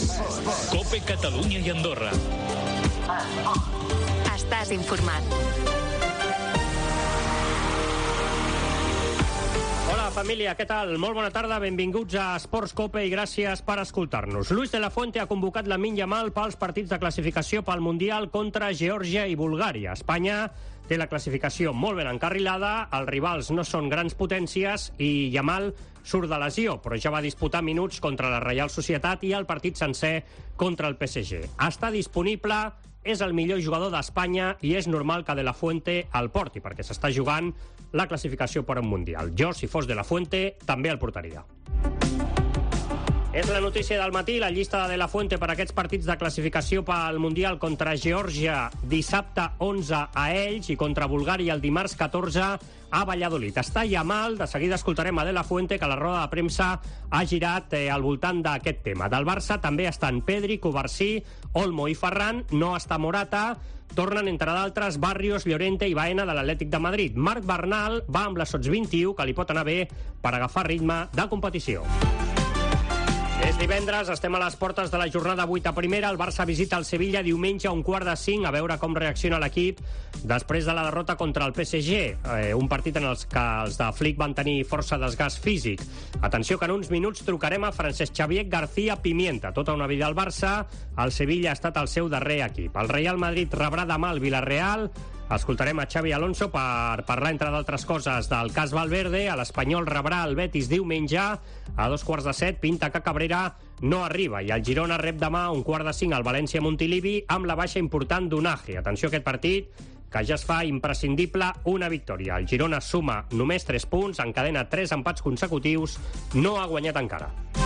COPE Catalunya i Andorra. Estàs informat. Hola família, què tal? Molt bona tarda, benvinguts a Esports Cope i gràcies per escoltar-nos. Luis de la Fuente ha convocat Lamine Yamal pels partits de classificació pel Mundial contra Geòrgia i Bulgària. Espanya té la classificació molt ben encarrilada, els rivals no són grans potències i Yamal surt de lesió, però ja va disputar minuts contra la Reial Societat i el partit sencer contra el PSG. Està disponible, és el millor jugador d'Espanya i és normal que de la Fuente el porti, perquè s'està jugant la classificació per un Mundial. Jo, si fos de la Fuente, també el portaria. És la notícia del matí, la llista de la Fuente per aquests partits de classificació pel Mundial contra Geòrgia dissabte 11 a Elx i contra Bulgària el dimarts 14 a Valladolid. Està Yamal, de seguida escoltarem a de la Fuente, que la roda de premsa ha girat al voltant d'aquest tema. Del Barça també estan Pedri, Covarsí, Olmo i Ferran, no està Morata, tornen, entre d'altres, Barrios, Llorente i Baena de l'Atlètic de Madrid. Marc Bernal va amb la Sots 21, que li pot anar bé per agafar ritme de competició. És divendres, estem a les portes de la jornada 8 a primera. El Barça visita el Sevilla diumenge a 4:45, a veure com reacciona l'equip després de la derrota contra el PSG. Un partit en el que els de Flick van tenir força desgast físic. Atenció que en uns minuts trucarem a Francesc Xavier García Pimienta. Tota una vida al Barça, el Sevilla ha estat el seu darrer equip. El Real Madrid rebrà demà el Villarreal. Escoltarem a Xavi Alonso per parlar, entre d'altres coses, del cas Valverde. L'Espanyol rebrà el Betis diumenge a 2:15. Pinta que Cabrera no arriba i el Girona rep demà a 4:45 al València-Montilivi amb la baixa important d'Unage. Atenció a aquest partit, que ja es fa imprescindible una victòria. El Girona suma només 3 punts, encadena 3 empats consecutius, no ha guanyat encara.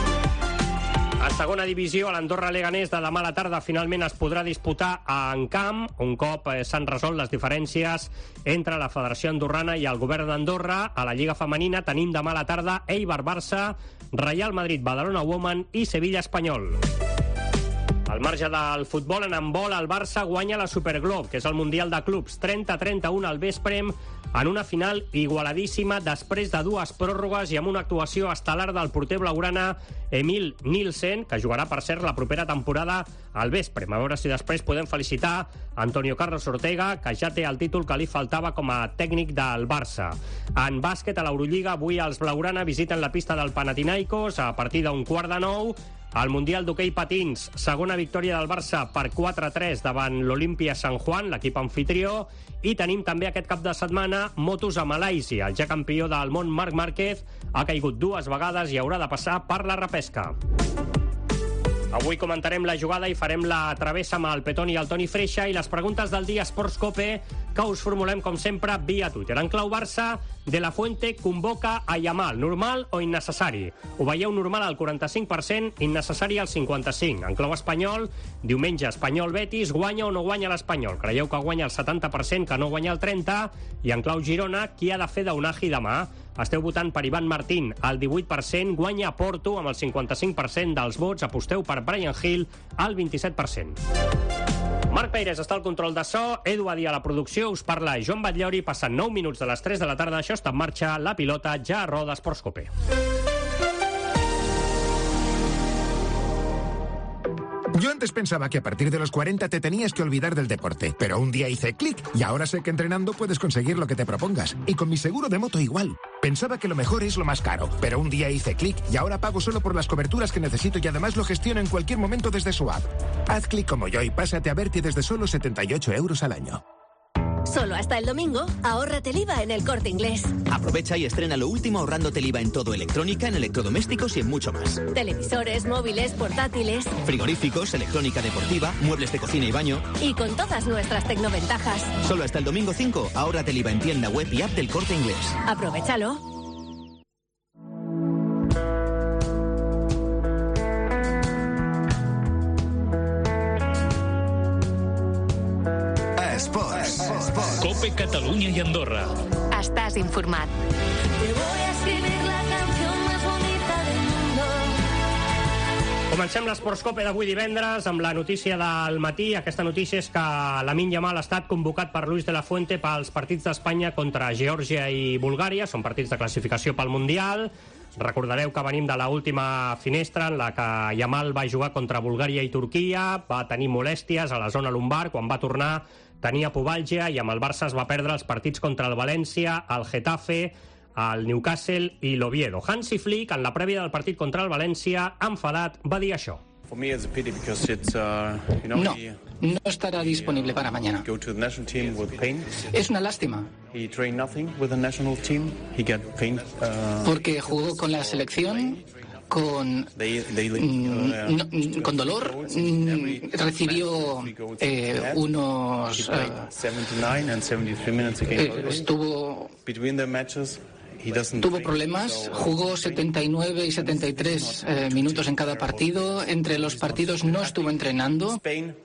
A segona divisió, a l'Andorra Leganés de demà a la tarda finalment es podrà disputar en camp, un cop s'han resolt les diferències entre la Federació Andorrana i el govern d'Andorra. A la Lliga Femenina tenim demà a la tarda Eibar-Barça, Real Madrid-Badalona Women i Sevilla-Espanyol. Al marge del futbol, en handbol, el Barça guanya la Superglobe, que és el Mundial de Clubs, 30-31 al vespre, en una final igualadíssima després de 2 pròrrogues i amb una actuació estel·lar del porter blaugrana Emil Nielsen, que jugarà, per cert, la propera temporada al vespre. A veure si després podem felicitar Antonio Carlos Ortega, que ja té el títol que li faltava com a tècnic del Barça. En bàsquet, a l'Eurolliga, avui els blaugrana visiten la pista del Panathinaikos a partir d'1:15. Al Mundial d'hoquei patins, segona victòria del Barça per 4-3 davant l'Olimpia Sant Juan, l'equip anfitrió, i tenim també aquest cap de setmana motos a Malàisia. El ja campió del món Marc Márquez ha caigut 2 vegades i haurà de passar per la repesca. Avui comentarem la jugada i farem la travessa amb el Petón i el Toni Freixa i les preguntes del dia Esports Cope que us formulem, com sempre, via Twitter. En clau Barça, de la Fuente convoca a Yamal. Normal o innecessari? Ho veieu normal al 45%, innecessari al 55%. En clau espanyol, diumenge Espanyol-Betis, guanya o no guanya l'Espanyol? Creieu que guanya el 70%, que no guanya el 30%? I en clau Girona, qui ha de fer d'Unagi demà? Esteu votant per Ivan Martín, el 18%, guanya Porto amb el 55% dels vots, aposteu per Brian Hill, el 27%. Marc Peires està al control de so, Edu Adí a la producció, us parla Joan Batllori, passant 9 minuts de les 3 de la tarda, això està en marxa, la pilota ja a roda Esports Cope. Yo antes pensaba que a partir de los 40 te tenías que olvidar del deporte, pero un día hice clic y ahora sé que entrenando puedes conseguir lo que te propongas. Y con mi seguro de moto igual. Pensaba que lo mejor es lo más caro, pero un día hice clic y ahora pago solo por las coberturas que necesito y además lo gestiono en cualquier momento desde su app. Haz clic como yo y pásate a Berti desde solo 78 euros al año. Solo hasta el domingo, ahórrate el IVA en El Corte Inglés. Aprovecha y estrena lo último ahorrándote el IVA en todo: electrónica, en electrodomésticos y en mucho más. Televisores, móviles, portátiles, Frigoríficos, electrónica deportiva, muebles de cocina y baño. y con todas nuestras tecnoventajas. Solo hasta el domingo 5, ahórrate el IVA en tienda web y app del Corte Inglés. Aprovechalo. COPE Catalunya i Andorra. Estàs informat. Te voy a escribir la canción más bonita del mundo. Comencem l'Esports Cope d'avui divendres amb la notícia del matí. Aquesta notícia és que Lamine Yamal ha estat convocat per Luis de la Fuente pels partits d'Espanya contra Geòrgia i Bulgària. Són partits de classificació pel Mundial. Recordareu que venim de l'última finestra en la que Yamal va jugar contra Bulgària i Turquia, va tenir molèsties a la zona lumbar, quan va tornar tenia pubalgia i amb el Barça es va perdre els partits contra el València, el Getafe, el Newcastle i l'Oviedo. Hansi Flick, en la prèvia del partit contra el València, enfadat, va dir això. No estará disponible para mañana. Es una lástima. Porque jugó con la selección con dolor, recibió tuvo problemas, jugó 79 y 73 minutos en cada partido. Entre los partidos no estuvo entrenando.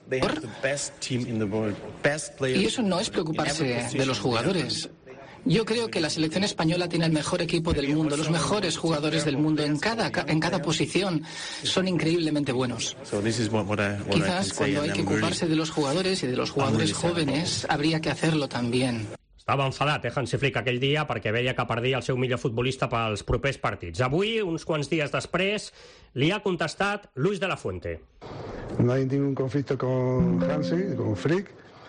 Y eso no es preocuparse de los jugadores. Yo creo que la selección española tiene el mejor equipo del mundo, los mejores jugadores del mundo en cada posición. Son increíblemente buenos. Quizás cuando hay que ocuparse de los jugadores y de los jugadores jóvenes, habría que hacerlo también. Estava enfadat, Hansi Flick, aquell dia, perquè veia que perdia el seu millor futbolista pels propers partits. Avui, uns quants dies després, li ha contestat Luis de la Fuente. No hay ningún conflicto con Hansi, con Flick,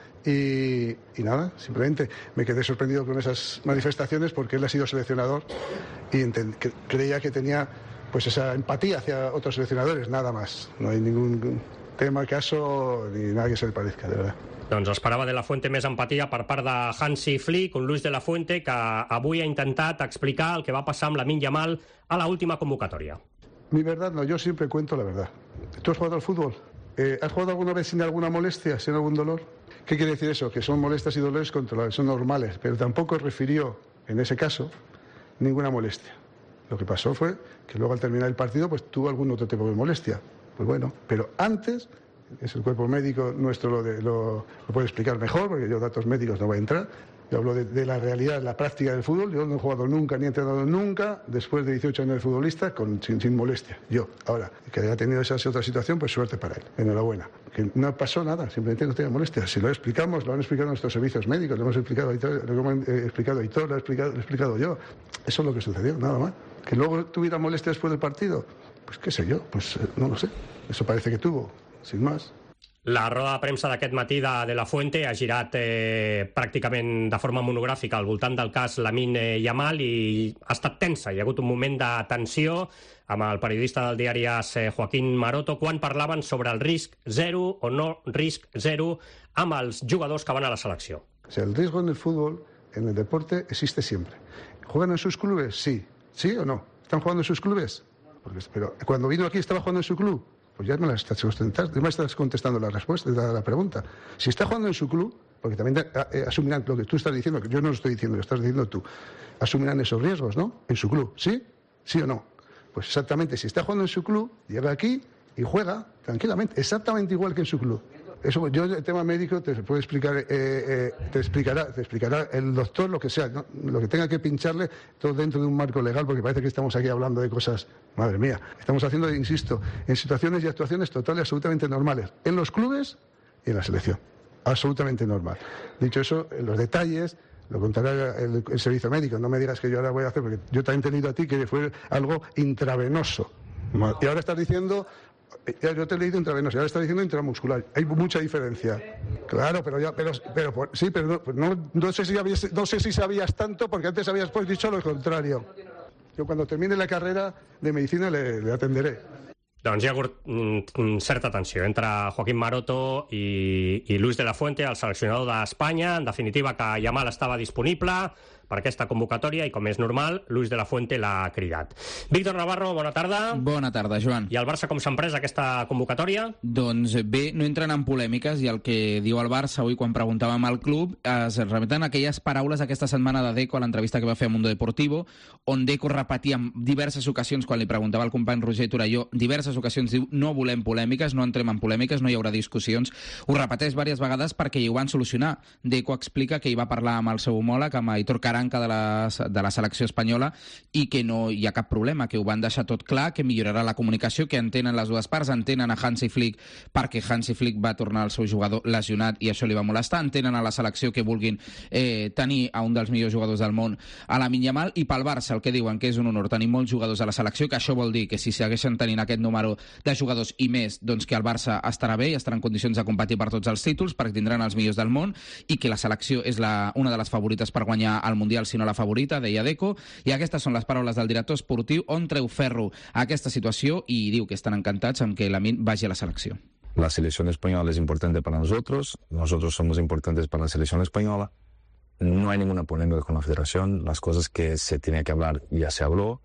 y nada, simplemente me quedé sorprendido con esas manifestaciones porque él ha sido seleccionador y creía que tenía pues esa empatía hacia otros seleccionadores, nada más. No hay ningún tema, caso, ni nada que se le parezca, de verdad. Doncs esperava de la Fuente més empatia per part de Hansi Flick, un Luis de la Fuente que avui ha intentat explicar el que va passar amb Lamine Yamal a la última convocatòria. Mi verdad no, yo siempre cuento la verdad. ¿Tú has jugado al fútbol? ¿Has jugado alguna vez sin alguna molestia, sin algún dolor? ¿Qué quiere decir eso? Que son molestias y dolores controlables, son normales, pero tampoco refirió, en ese caso, ninguna molestia. Lo que pasó fue que luego al terminar el partido pues tuvo algún otro tipo de molestia. Pues bueno, pero antes... Es el cuerpo médico nuestro lo puede explicar mejor, porque yo datos médicos no voy a entrar. Yo hablo de la realidad, la práctica del fútbol. Yo no he jugado nunca, ni he entrenado nunca, después de 18 años de futbolista, sin molestia. Yo, ahora, que haya tenido esa otra situación, pues suerte para él. Enhorabuena. Que no pasó nada, simplemente no tenía molestia. Si lo explicamos, lo han explicado nuestros servicios médicos, lo hemos explicado a Hitor, lo he explicado yo. Eso es lo que sucedió, nada más. Que luego tuviera molestia después del partido, pues qué sé yo, pues no lo sé. Eso parece que tuvo. Sin más. La roda de premsa d'aquest matí de la Fuente ha girat pràcticament de forma monogràfica al voltant del cas Lamine Yamal i ha estat tensa. Hi ha hagut un moment de tensió amb el periodista del diari AS, Joaquín Maroto, quan parlaven sobre el risc zero o no risc zero amb els jugadors que van a la selecció. O sea, el riesgo en el fútbol, en el deporte, existe siempre. ¿Juegan en sus clubes? Sí. ¿Sí o no? ¿Están jugando en sus clubes? Pero cuando vino aquí, ¿estaba jugando en su club? Pues ya me estás contestando la respuesta de la pregunta. Si está jugando en su club, porque también asumirán lo que tú estás diciendo, que yo no lo estoy diciendo, lo estás diciendo tú, asumirán esos riesgos, ¿no? En su club, ¿sí? ¿Sí o no? Pues exactamente, si está jugando en su club, llega aquí y juega tranquilamente, exactamente igual que en su club. Eso, yo el tema médico te puedo explicar, te explicará el doctor lo que sea, ¿no? Lo que tenga que pincharle, todo dentro de un marco legal, porque parece que estamos aquí hablando de cosas, madre mía. Estamos haciendo, insisto, en situaciones y actuaciones totales, absolutamente normales, en los clubes y en la selección. Absolutamente normal. Dicho eso, en los detalles lo contará el servicio médico. No me digas que yo ahora voy a hacer, porque yo también te he leído a ti que fue algo intravenoso. Y ahora estás diciendo... Yo te he leído intravenoso, ahora estás diciendo intramuscular. Hay mucha diferencia. Claro, pero no sé si sabías tanto, porque antes habías dicho lo contrario. Yo cuando termine la carrera de medicina le atenderé. Doncs hi ha hagut certa tensió entre Joaquín Maroto i Luis de la Fuente, el seleccionador d'Espanya. En definitiva, que Yamal estava disponible per aquesta convocatòria i, com és normal, Luis de la Fuente l'ha cridat. Víctor Navarro, bona tarda. Bona tarda, Joan. I el Barça com s'ha pres aquesta convocatòria? Doncs bé, no entren en polèmiques i el que diu el Barça avui quan preguntàvem al club es remeten aquelles paraules aquesta setmana de Deco a l'entrevista que va fer a Mundo Deportivo, on Deco repetia en diverses ocasions quan li preguntava al company Roger Torelló, diverses ocasions diu no volem polèmiques, no entrem en polèmiques, no hi haurà discussions. Ho repeteix diverses vegades perquè hi ho van solucionar. Deco explica que hi va parlar amb el seu homòleg, amb Aitor Karanka, palanca de la selecció espanyola i que no hi ha cap problema, que ho van deixar tot clar, que millorarà la comunicació, que entenen les dues parts, entenen a Hansi Flick perquè Hansi Flick va tornar el seu jugador lesionat i això li va molestar, entenen a la selecció que vulguin tenir a un dels millors jugadors del món, a Lamine Yamal, i pel Barça el que diuen que és un honor tenir molts jugadors a la selecció, que això vol dir que si segueixen tenint aquest número de jugadors i més, doncs que el Barça estarà bé i estarà en condicions de competir per tots els títols, perquè tindran els millors del món, i que la selecció és una de les favorites per guanyar el Mundial, si no la favorita, deia Deco, i aquestes són les paraules del director esportiu, on treu ferro a aquesta situació i diu que estan encantats amb que Lamine vagi a la selecció. La selección española es importante para nosotros somos importantes para la selección española. No hay ninguna polémica con la federación, las cosas que se tenía que hablar ya se habló.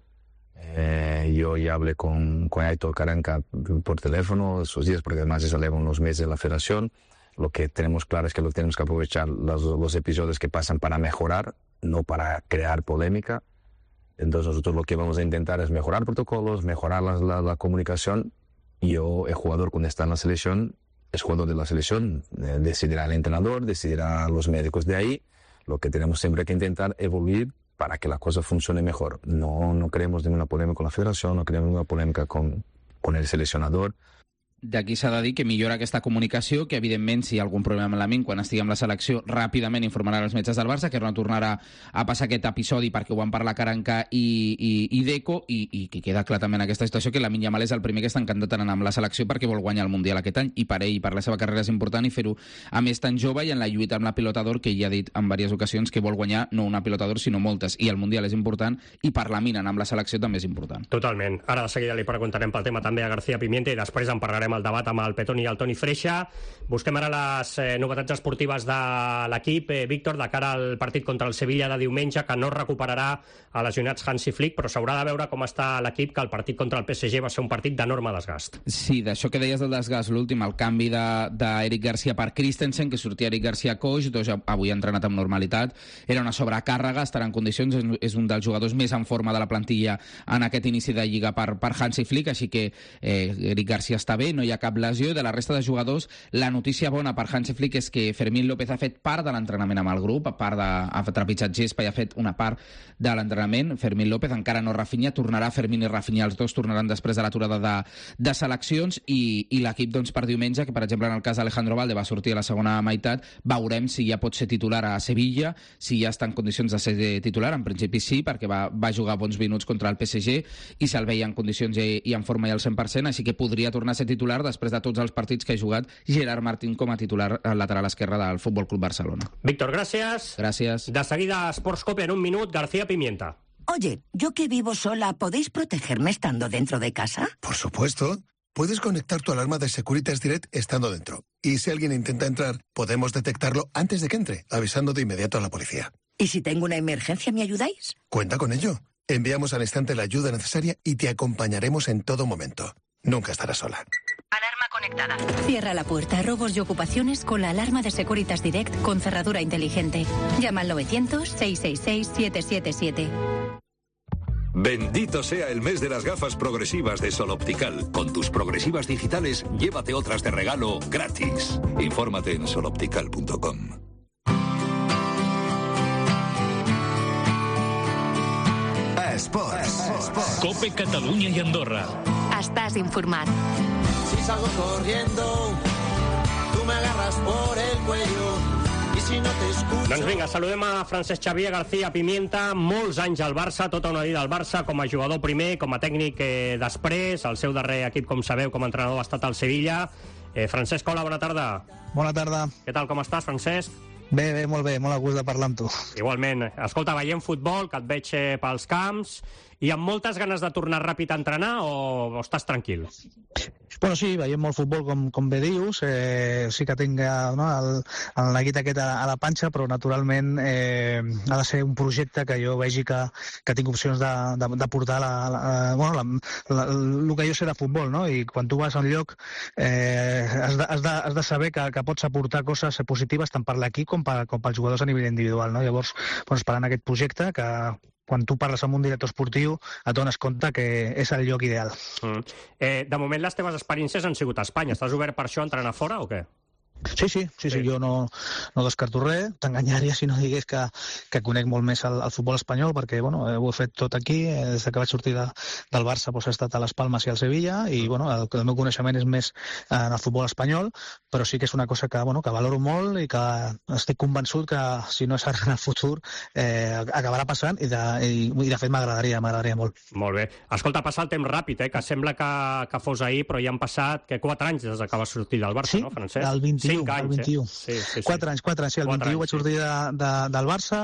Yo ya hablé con Aitor Karanka por teléfono esos días, porque además ya llevan unos meses de la federación. Lo que tenemos claro es que lo tenemos que aprovechar los episodios que pasan para mejorar, no para crear polémica. Entonces nosotros lo que vamos a intentar es mejorar protocolos, mejorar la comunicación. Yo, el jugador cuando está en la selección, es jugador de la selección, decidirá el entrenador, decidirá los médicos de ahí. Lo que tenemos siempre que intentar evoluir para que la cosa funcione mejor. No queremos ninguna polémica con la federación, no queremos ninguna polémica con el seleccionador. D'aquí s'ha de dir que millora aquesta comunicació, que evidentment si hi ha algun problema amb Lamine quan estigui amb la selecció ràpidament informarà els metges del Barça, que no tornarà a passar aquest episodi perquè ho van parlar Karanka i Deco, i que queda clar també en aquesta situació que Lamine Yamal és el primer que està encantat d'anar amb la selecció perquè vol guanyar el Mundial aquest any, i per ell i per la seva carrera és important, i fer-ho a més tan jove i en la lluita amb la pilota d'or, que ja ha dit en diverses ocasions que vol guanyar no una pilota d'or sinó moltes, i el Mundial és important i per Lamine anar amb la selecció també és important. Totalment. Ara de seguida li preguntarem pel tema també a García Pimienta i després en parlarem el debat amb el Petoni i el Toni Freixa. Busquem ara les novetats esportives de l'equip. Víctor, de cara al partit contra el Sevilla de diumenge, que no recuperarà a lesionats Hansi Flick, però s'haurà de veure com està l'equip, que el partit contra el PSG va ser un partit d'enorme desgast. Sí, d'això que deies del desgast, l'últim, el canvi d'Eric Garcia per Christensen, que sortia Eric Garcia coix, doncs avui ha entrenat amb normalitat, era una sobrecàrrega, estarà en condicions, és un dels jugadors més en forma de la plantilla en aquest inici de Lliga per Hansi Flick, així que Eric Garcia està bé, no hi ha cap lesió. De la resta de jugadors, la notícia bona per Hansi Flick és que Fermín López ha fet part de l'entrenament amb el grup, ha trepitjat gespa i ha fet una part de l'entrenament. Fermín López, encara no Rafinha, tornarà Fermín i Rafinha, els dos tornaran després de l'aturada de seleccions, i l'equip doncs, per diumenge, que per exemple en el cas d'Alejandro Valde va sortir a la segona meitat, veurem si ja pot ser titular a Sevilla, si ja està en condicions de ser titular. En principi sí, perquè va jugar bons minuts contra el PSG i se'l veia en condicions i en forma i al 100%, així que podria tornar a ser titular després de tots els partits que ha jugat Gerard Martín com a titular al lateral esquerre del Futbol Club Barcelona. Víctor, gràcies. Gràcies. De seguida, Sports Cope en un minut, García Pimienta. Oye, yo que vivo sola, ¿podéis protegerme estando dentro de casa? Por supuesto. Puedes conectar tu alarma de Securitas Direct estando dentro. Y si alguien intenta entrar, podemos detectarlo antes de que entre, avisando de inmediato a la policía. ¿Y si tengo una emergencia, me ayudáis? Cuenta con ello. Enviamos al instante la ayuda necesaria y te acompañaremos en todo momento. Nunca estarás sola. Alarma conectada. Cierra la puerta a robos y ocupaciones con la alarma de Securitas Direct con cerradura inteligente. Llama al 900-666-777. Bendito sea el mes de las gafas progresivas de Sol Optical. Con tus progresivas digitales, llévate otras de regalo gratis. Infórmate en soloptical.com. Esports. Cope Catalunya i Andorra. Estàs informat. Si salgo corriendo, tú me agarras por el cuello. Y si no te escucho... Doncs vinga, saludem a Francesc Xavier García Pimienta, molts anys al Barça, tota una vida al Barça, com a jugador primer, com a tècnic després, el seu darrer equip, com sabeu, com a entrenador ha estat al Sevilla. Francesc, hola, bona tarda. Bona tarda. Què tal, com estàs, Francesc? Bé, molt bé, molt a gust de parlar amb tu. Igualment. Escolta, veiem futbol, que et veig pels camps, i amb moltes ganes de tornar ràpid a entrenar o estàs tranquil? Bueno, sí, veiem molt futbol, com bé dius. Sí que tinc el neguit aquest a la panxa, però naturalment ha de ser un projecte que jo vegi que tinc opcions de portar el que jo sé de futbol, no? I quan tu vas a un lloc has de saber que pots aportar coses positives tant per l'equip com pels jugadors a nivell individual, no? Llavors, esperant aquest projecte que quan tu parles amb un director esportiu et dones compte que és el lloc ideal. De moment les teves experiències han sigut a Espanya. Estàs obert per això a entrenar fora o què? Sí, jo no descarto res, t'enganyaria si no digués que conec molt més el futbol espanyol, perquè ho he fet tot aquí, des que vaig sortir del Barça he estat a les Palmes i al Sevilla, i el meu coneixement és més en el futbol espanyol, però sí que és una cosa que valoro molt i que estic convençut que si no és ara en el futur acabarà passant, i de fet m'agradaria molt. Molt bé. Escolta, passa el temps ràpid, que sembla que fos ahir, però ja han passat 4 anys des que vas sortir del Barça, no, Francesc? El 21. El 21. Sí. 4 anys, sí. El 21 vaig sortir del Barça,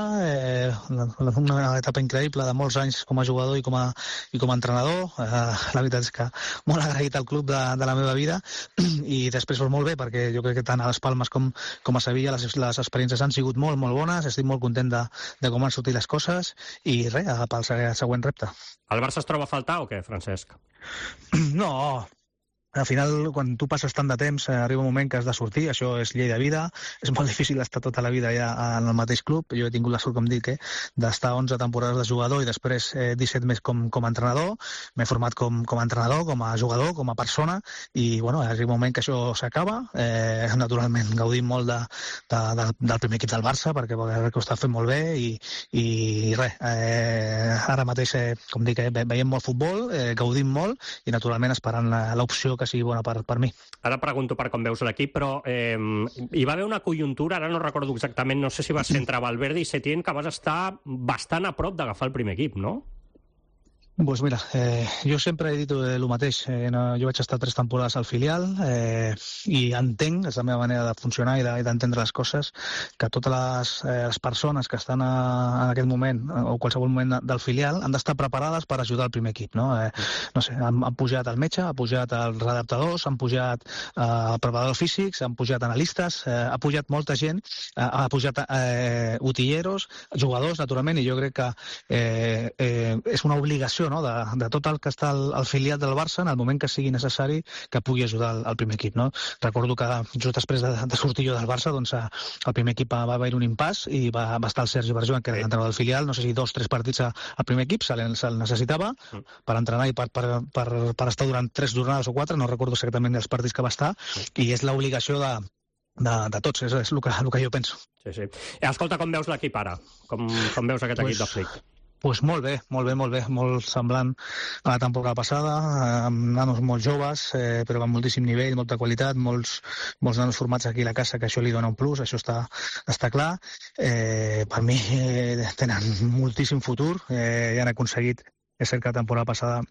una etapa increïble de molts anys com a jugador i com a entrenador. La veritat és que molt agraït al club de la meva vida, i després molt bé, perquè jo crec que tant a les Palmes com a Sevilla les experiències han sigut molt, molt bones. Estic molt content de com han sortit les coses, i res, pel següent repte. El Barça es troba a faltar o què, Francesc? No. Al final, quan tu passes tant de temps, arriba un moment que has de sortir, això és llei de vida, és molt difícil estar tota la vida ja en el mateix club. Jo he tingut la sort, com dic, d'estar 11 temporades de jugador i després 17 més com a entrenador. M'he format com a entrenador, com a jugador, com a persona, i arriba un moment que això s'acaba. Naturalment, gaudim molt del primer equip del Barça, perquè ho està fent molt bé, i res, ara mateix, com dic, veiem molt futbol, gaudim molt, i naturalment esperant l'opció que sigui bona per mi. Ara pregunto per com veus l'equip, però hi va haver una conjuntura, ara no recordo exactament, no sé si va ser entre Valverde i Setién, que vas estar bastant a prop d'agafar el primer equip, no? Pues mira, jo sempre he dit el mateix. Jo vaig estar 3 temporades al filial, i entenc, és la meva manera de funcionar i d'entendre les coses, que totes les persones que estan en aquest moment o qualsevol moment del filial han d'estar preparades per ajudar el primer equip, no? No sé, han pujat el metge, han pujat els redactadors, han pujat preparadors físics, han pujat analistes, ha pujat molta gent, ha pujat utilleros, jugadors, naturalment, i jo crec que és una obligació de tot el que està al filial del Barça, en el moment que sigui necessari, que pugui ajudar el primer equip, no? Recordo que just després de sortir jo del Barça, doncs al primer equip va haver un impàs i va estar el Sergi Barjuan, que era l'entrenador del filial, no sé si 2 o 3 partits al primer equip se'l necessitava per entrenar i per estar durant 3 jornades o 4, no recordo exactament els partits que va estar, i és l'obligació de tots, és el que jo penso. Sí. Escolta, com veus l'equip ara? Com veus aquest equip de Flick? Pues molt bé, molt semblant a la temporada passada, amb nanos molt joves, però amb moltíssim nivell, molta qualitat, molts nanos formats aquí a la casa, que això li dona un plus, això està clar. Per mi tenen moltíssim futur, ja han aconseguit, és cert que la temporada passada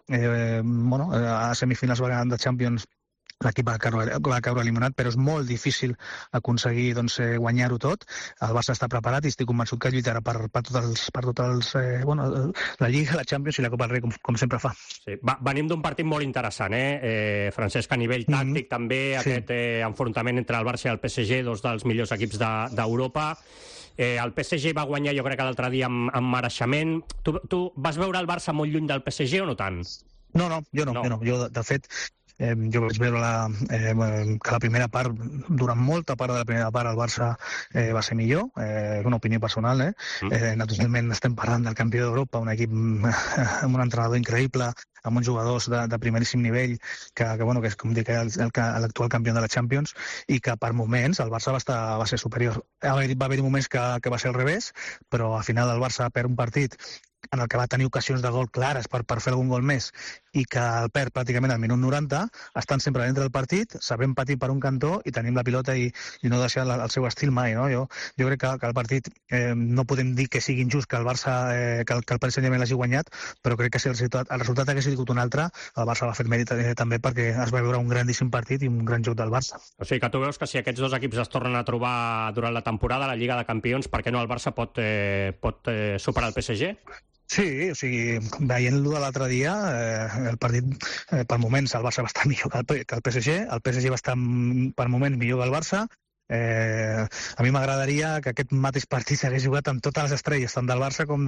a semifinals de Champions l'equip va caure eliminat, però és molt difícil aconseguir guanyar-ho tot. El Barça està preparat i estic convençut que lluitarà per tots la Lliga, la Champions i la Copa del Rei, com sempre fa. Sí. Venim d'un partit molt interessant, Francesc, a nivell tàctic també, aquest enfrontament entre el Barça i el PSG, 2 dels millors equips d'Europa. El PSG va guanyar, jo crec que l'altre dia amb mereixement. Tu vas veure el Barça molt lluny del PSG o no tant? No, jo no. Jo, de fet, jo vaig veure que la primera part, durant molta part de la primera part, el Barça va ser millor, és una opinió personal. Naturalment estem parlant del campió d'Europa, un equip amb un entrenador increïble, amb uns jugadors de primeríssim nivell, que és, com dic, l'actual campió de la Champions, i que per moments el Barça va ser superior. Va haver-hi moments que va ser al revés, però al final el Barça perd un partit en el que va tenir ocasions de gol clares per fer algun gol més, i que el perd pràcticament al minut 90, estan sempre dintre del partit, sabem patir per un cantó i tenim la pilota i no deixar el seu estil mai, no? Jo crec que el partit no podem dir que sigui injust que el Barça, que el Paris Saint-Germain l'hagi guanyat, però crec que si el resultat hagués sigut un altre, el Barça va fer mèrit també, perquè es va veure un grandíssim partit i un gran joc del Barça. O sigui que tu veus que si aquests 2 equips es tornen a trobar durant la temporada a la Lliga de Campions, per què no el Barça pot superar el PSG? Sí, o sigui, veient-lo de l'altre dia, el partit, per moments, el Barça va estar millor que el PSG va estar per moments millor que el Barça, A mi m'agradaria que aquest mateix partit s'hagués jugat amb totes les estrelles, tant del Barça com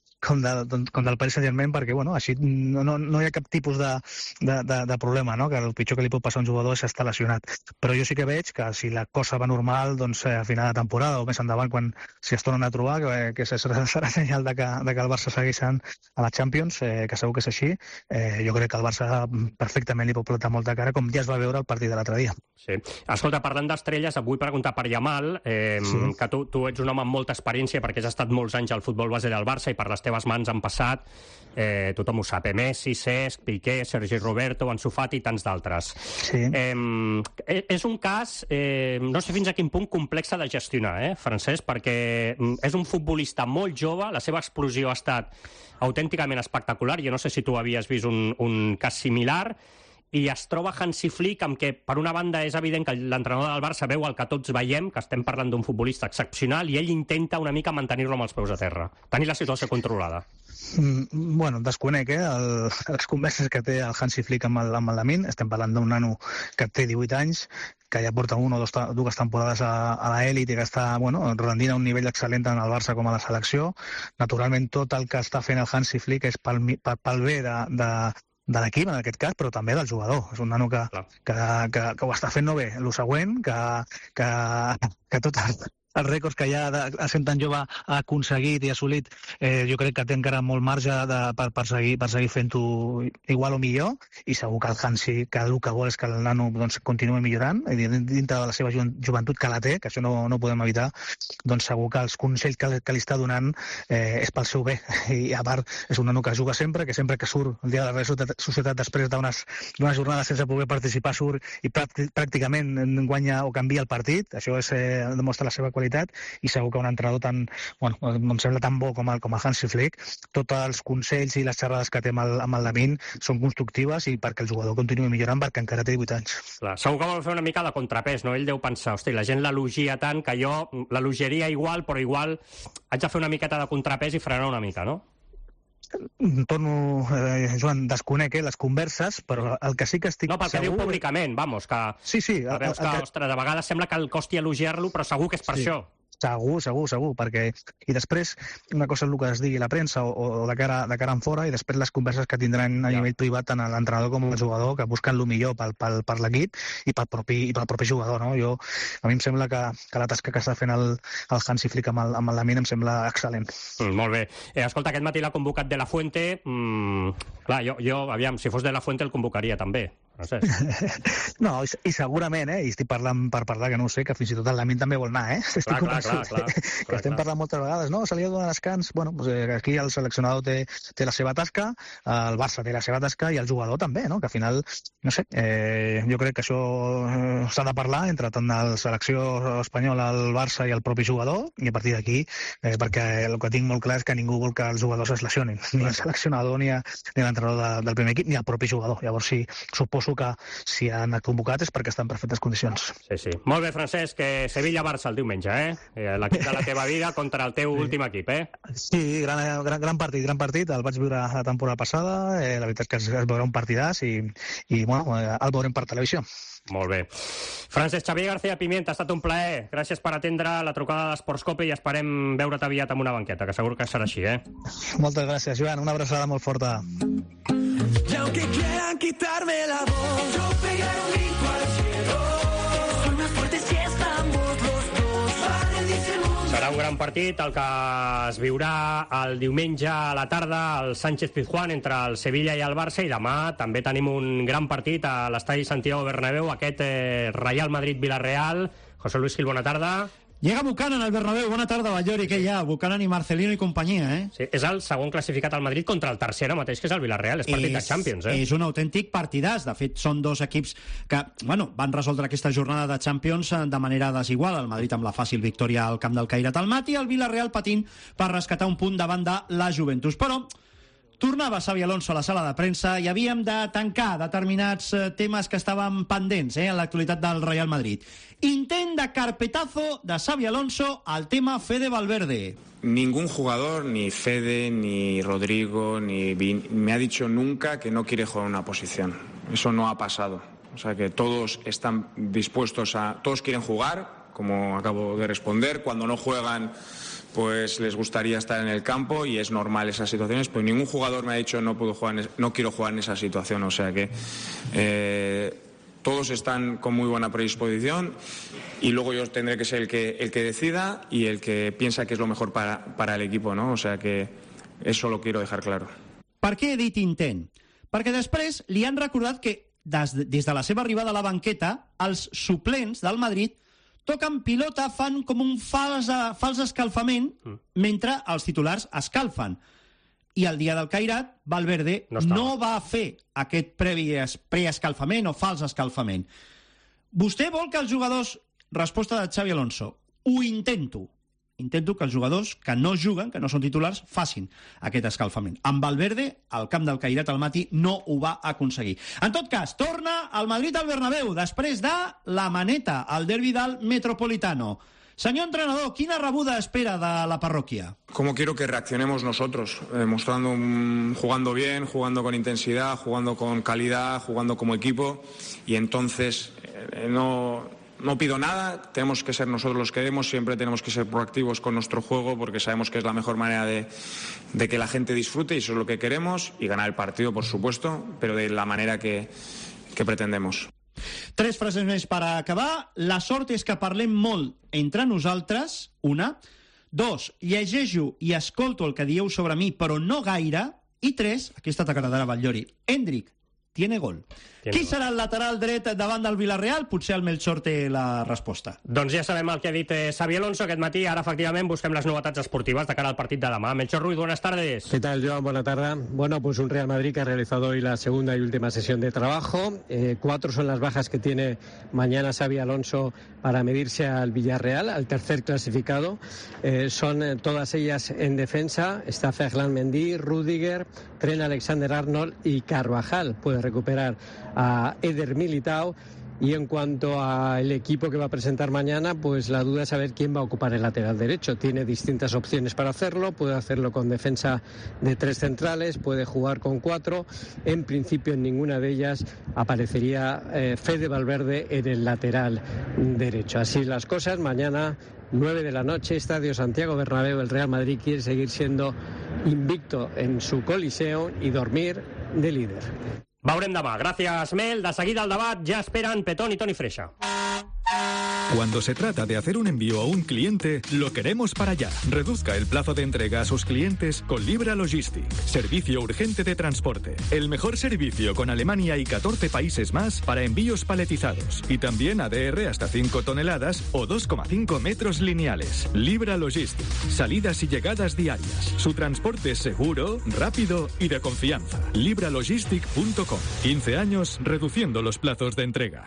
del Paris Saint-Germain, perquè així no hi ha cap tipus de problema, no? Que el pitjor que li pot passar a un jugador és estar lesionat. Però jo sí que veig que si la cosa va normal, doncs a final de temporada o més endavant, quan s'hi es tornen a trobar, que serà senyal de que el Barça segueix a la Champions, que segur que és així. Jo crec que el Barça perfectament li pot plantar molta cara, com ja es va veure el partit de l'altre dia. Sí. Escolta, parlant d'estrelles, et vull preguntar per Yamal, que tu ets un home amb molta experiència perquè has estat molts anys al futbol base del Barça i per les teves mans han passat, tothom ho sap, Messi, Cesc, Piqué, Sergi Roberto, Ansu Fati i tants d'altres. Sí. És un cas, no sé fins a quin punt complex de gestionar, Francesc, perquè és un futbolista molt jove, la seva explosió ha estat autènticament espectacular, jo no sé si tu havies vist un cas similar, i es troba Hansi Flick amb que, per una banda, és evident que l'entrenador del Barça veu el que tots veiem, que estem parlant d'un futbolista excepcional, i ell intenta una mica mantenir-lo amb els peus a terra, tenir la situació controlada. Bueno, desconec, les converses que té el Hansi Flick amb el Lamine. Estem parlant d'un nano que té 18 anys, que ja porta una o dues temporades a l'elit i que està rendint a un nivell excel·lent tant al Barça com a la selecció. Naturalment, tot el que està fent el Hansi Flick és pel bé de l'equip, en aquest cas, però també del jugador. És un nano que ho està fent no bé. El següent, que tot els rècords que ja sent tan jove ha aconseguit i assolit, jo crec que té encara molt marge per seguir fent-ho igual o millor, i segur que el Hansi, que el que vol és que el nano continuï millorant, i dintre de la seva joventut que la té, que això no podem evitar, doncs segur que els consells que li està donant és pel seu bé. I a part, és un nano que juga sempre, que sempre que surt el dia de la Real Societat després d'unes jornades sense poder participar surt i pràcticament guanya o canvia el partit. Això demostra la seva qualitat, i segur que un entrenador em sembla tan bo com el Hansi Flick, tots els consells i les xerrades que té amb el Lamine són constructives i perquè el jugador continuï millorant, perquè encara té 18 anys. Clar, segur que vol fer una mica de contrapès, no? Ell deu pensar, hosti, la gent l'elogia tant que jo l'elogiaria igual, però igual haig de fer una miqueta de contrapès i frenar una mica, no? Torno, Joan, desconec les converses, però el que sí que estic segur... No, pel que diu públicament, vamos, que... Sí. Veus que, ostres, de vegades sembla que el costi elogiar-lo, però segur que és per això. Segur, perquè... I després, una cosa és el que es digui a la premsa o de cara en fora, i després les converses que tindran a nivell privat tant l'entrenador com el jugador, que busquen el millor per l'equip i pel propi jugador, no? A mi em sembla que la tasca que està fent el Hansi Flick amb el Lamine em sembla excel·lent. Molt bé. Escolta, aquest matí l'ha convocat De La Fuente. Clar, jo, aviam, si fos De La Fuente el convocaria també. No sé. No, i segurament, i estic parlant per parlar, que no ho sé, que fins i tot el Lamine també vol anar, Clar. Que estem parlant moltes vegades, no? Se li ha de donar descans. Bueno, aquí el seleccionador té la seva tasca, el Barça té la seva tasca i el jugador també, no? Que al final, no sé, jo crec que això s'ha de parlar entre tant la selecció espanyola, el Barça i el propi jugador, i a partir d'aquí, perquè el que tinc molt clar és que ningú vol que els jugadors es lesionin, ni el seleccionador ni l'entrenador del primer equip, ni el propi jugador. Llavors, suposo que si han convocat és perquè estan en perfectes condicions. Sí. Molt bé, Francesc, Sevilla-Barça el diumenge, l'equip de la teva vida contra el teu últim equip, Sí, gran partit, el vaig veure la temporada passada, la veritat és que es veurà un partidàs i el veurem per televisió. Molt bé. Francesc Xavier García Pimienta, ha estat un plaer. Gràcies per atendre la trucada d'Esports Cope i esperem veure't aviat amb una banqueta, que segur que serà així, Moltes gràcies, Joan. Una abraçada molt forta. Y aunque quieran quitarme la voz, yo pegaré un grito al cielo. Soy más fuerte si estamos los dos. Serà un gran partit el que es viurà el diumenge a la tarda al Sánchez-Pizjuán entre el Sevilla i el Barça, i demà també tenim un gran partit a l'estadi Santiago Bernabéu, aquest Real Madrid-Villarreal. José Luis Gil, bona tarda. Llega Buchanan al Bernabéu, bona tarda, Ballori, que hi ha? Buchanan i Marcelino i companyia, Sí, és el segon classificat al Madrid contra el tercer ara mateix, que és el Villarreal, és partit de Champions, És un autèntic partidàs, de fet són dos equips que, van resoldre aquesta jornada de Champions de manera desigual, el Madrid amb la fàcil victòria al camp del Cairat al Mat i el Villarreal patint per rescatar un punt davant de la Juventus, però tornava Xabi Alonso a la sala de premsa i havíem de tancar determinats temes que estaven pendents en l'actualitat del Real Madrid. Intent de carpetazo de Xabi Alonso al tema Fede Valverde. Ningún jugador, ni Fede, ni Rodrigo, ni me ha dicho nunca que no quiere jugar una posición. Eso no ha pasado. O sea que todos están dispuestos todos quieren jugar, como acabo de responder. Cuando no juegan, pues les gustaría estar en el campo y es normal esas situaciones, pero ningún jugador me ha dicho no quiero jugar en esa situación, o sea que todos están con muy buena predisposición y luego yo tendré que ser el que decida y el que piensa que es lo mejor para el equipo, ¿no? O sea que eso lo quiero dejar claro. Per què he dit intent? Perquè després li han recordat que des de la seva arribada a la banqueta els suplents del Madrid toquen pilota, fan com un fals escalfament mentre els titulars escalfen. I el dia del Cairat, Valverde no va fer aquest preescalfament o fals escalfament. Vostè vol que els jugadors, resposta de Xavi Alonso, ho intento que els jugadors que no juguen, que no són titulars, facin aquest escalfament. Amb Valverde, al camp del Cairat al matí, no ho va aconseguir. En tot cas, torna al Madrid al Bernabéu, després de la maneta, al derbi del Metropolitano. Señor entrenador, ¿quina rebuda espera de la parroquia? ¿Cómo quiero que reaccionemos nosotros? Jugando bien, jugando con intensidad, jugando con calidad, jugando como equipo. Y entonces no pido nada, tenemos que ser nosotros los que demos, siempre tenemos que ser proactivos con nuestro juego porque sabemos que es la mejor manera de que la gente disfrute y eso es lo que queremos y ganar el partido, por supuesto, pero de la manera que pretendemos. 3 frases més per acabar. La sort és que parlem molt entre nosaltres, 1. 2. Llegeixo i escolto el que dieu sobre mi, però no gaire. I 3. Aquesta t'agradarà, Batllori. Endrick tiene gol. Qui serà el lateral dret davant del Villarreal? Potser el Melchor té la resposta. Doncs ja sabem el que ha dit Xavi Alonso aquest matí. Ara, efectivament, busquem les novetats esportives de cara al partit de demà. Melchor Ruiz, buenas tardes. ¿Qué tal, Joan? Buena tarde. Bueno, pues un Real Madrid que ha realizado hoy la segunda y última sesión de trabajo. 4 son las bajas que tiene mañana Xavi Alonso para medirse al Villarreal, al tercer clasificado. Son todas ellas en defensa. Está Ferland Mendy, Rüdiger, Trent Alexander-Arnold y Carvajal. Puede recuperar a Eder Militao. Y en cuanto al equipo que va a presentar mañana, pues la duda es saber quién va a ocupar el lateral derecho. Tiene distintas opciones para hacerlo. Puede hacerlo con defensa de 3 centrales, puede jugar con 4. En principio, en ninguna de ellas aparecería Fede Valverde en el lateral derecho. Así las cosas, mañana 9 de la noche, Estadio Santiago Bernabéu. El Real Madrid quiere seguir siendo invicto en su Coliseo y dormir de líder. Veurem demà. Gràcies, Mel. De seguida al debat ja esperen Petón y Toni Freixa. Cuando se trata de hacer un envío a un cliente, lo queremos para allá. Reduzca el plazo de entrega a sus clientes con Libra Logistic. Servicio urgente de transporte. El mejor servicio con Alemania y 14 países más para envíos paletizados. Y también ADR hasta 5 toneladas o 2,5 metros lineales. Libra Logistic. Salidas y llegadas diarias. Su transporte es seguro, rápido y de confianza. libralogistic.com. 15 años reduciendo los plazos de entrega.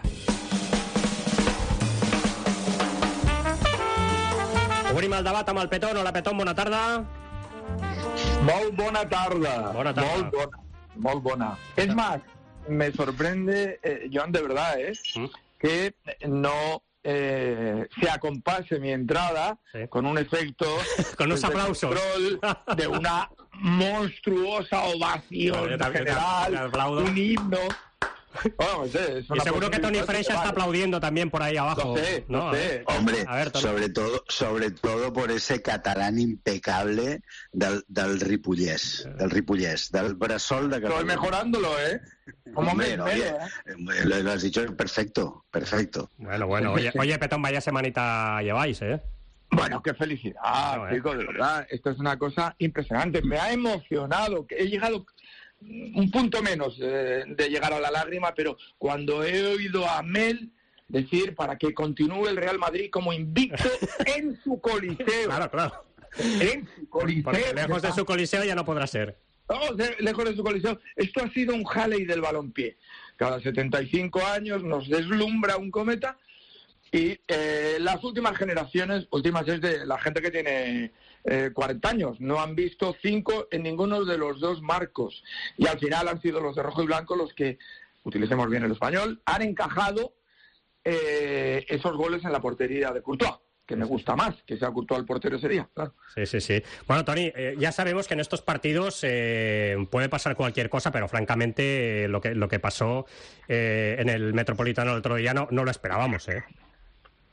Obrim el debat amb el Petón. Hola, Petón, bona tarda. Molt bona tarda. Bona tarda. Molt bona. Es más, me sorprende, Joan, de verdad, que no se acompase mi entrada con un efecto con unos aplausos de una monstruosa ovación general, un himno. Bueno, y seguro que Toni Freixa está aplaudiendo también por ahí abajo. No sé. Hombre, sobre todo por ese catalán impecable del Ripollès, del Bressol de Cataluña. Estoy mejorándolo, Hombre, lo has dicho perfecto. Bueno, oye, Petón, vaya semanita lleváis, Bueno, qué felicidad, chicos, de verdad. Esto es una cosa impresionante. Me ha emocionado, que he llegado un punto menos de llegar a la lágrima, pero cuando he oído a Mel decir para que continúe el Real Madrid como invicto en su Coliseo. Claro. En su Coliseo. Porque lejos de su Coliseo ya no podrá ser. Lejos de su Coliseo. Esto ha sido un Halley del balompié. Cada 75 años nos deslumbra un cometa y las últimas generaciones, es de la gente que tiene 40 años, no han visto 5 en ninguno de los 2 marcos. Y al final han sido los de rojo y blanco los que, utilicemos bien el español, han encajado esos goles en la portería de Courtois, que me gusta más que sea Courtois el portero ese día, claro. Sí. Bueno, Toni, ya sabemos que en estos partidos puede pasar cualquier cosa, pero francamente lo que pasó en el Metropolitano el otro día no lo esperábamos,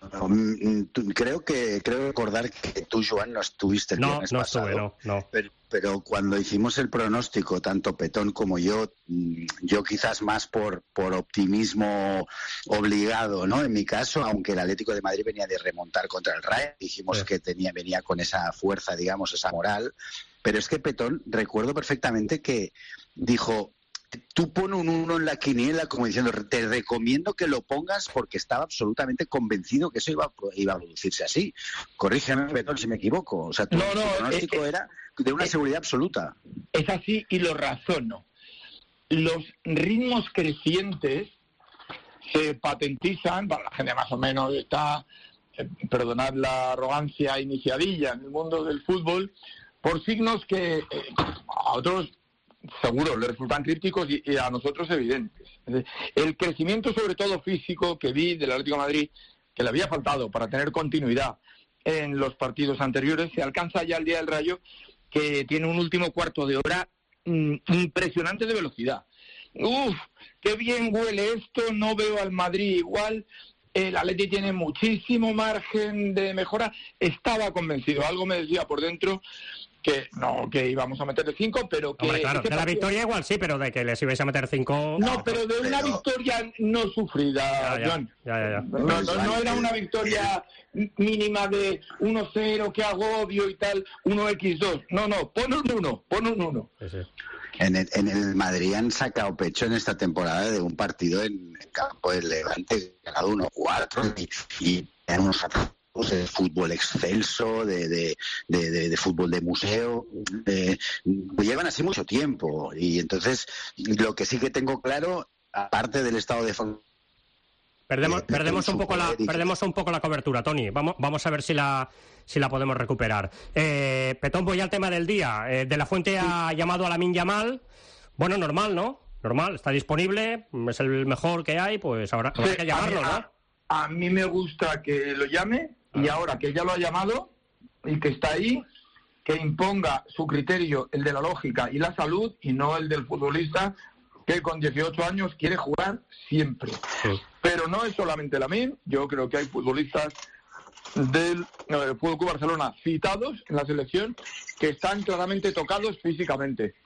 Creo recordar que tú, Joan, no estuviste el viernes pasado. No estuve. Pero cuando hicimos el pronóstico, tanto Petón como yo quizás más por optimismo obligado, ¿no? En mi caso, aunque el Atlético de Madrid venía de remontar contra el Rayo, dijimos que venía con esa fuerza, digamos, esa moral. Pero es que Petón, recuerdo perfectamente que dijo: tú pon un 1 en la quiniela, como diciendo, te recomiendo que lo pongas, porque estaba absolutamente convencido que eso iba a producirse así. Corrígeme, Petón, si me equivoco. O sea, tu pronóstico era de una seguridad absoluta. Es así y lo razono. Los ritmos crecientes se patentizan, para la gente más o menos está, perdonad la arrogancia iniciadilla en el mundo del fútbol, por signos que a otros seguro le resultan crípticos y a nosotros evidentes. El crecimiento, sobre todo físico, que vi del Atlético de Madrid, que le había faltado para tener continuidad en los partidos anteriores, se alcanza ya el día del Rayo, que tiene un último cuarto de hora impresionante de velocidad. ¡Uf! ¡Qué bien huele esto! No veo al Madrid igual. El Atleti tiene muchísimo margen de mejora. Estaba convencido, algo me decía por dentro que íbamos a meterle 5, pero que... Hombre, claro, de la victoria igual sí, pero de que les ibais a meter 5... No, pero de una victoria no sufrida, John. Ya. No era una victoria mínima de 1-0, que agobio y tal, 1x2. No, pon un 1. Sí. En el Madrid han sacado pecho en esta temporada de un partido en campo del Levante, ganado 1-4 y en unos ataques de fútbol excelso, de fútbol de museo, llevan así mucho tiempo. Y entonces, lo que sí que tengo claro, aparte del estado de forma... Perdemos un poco la cobertura, Toni. Vamos a ver si la podemos recuperar. Petón, voy al tema del día. De la Fuente ha llamado a Lamine Yamal. Bueno, normal, ¿no? Normal, está disponible, es el mejor que hay, pues ahora hay que llamarlo, ¿no? A mí me gusta que lo llame, y ahora que ya lo ha llamado y que está ahí, que imponga su criterio, el de la lógica y la salud, y no el del futbolista que con 18 años quiere jugar siempre. Sí. Pero no es solamente Lamine, yo creo que hay futbolistas del Fútbol Club Barcelona citados en la selección que están claramente tocados físicamente.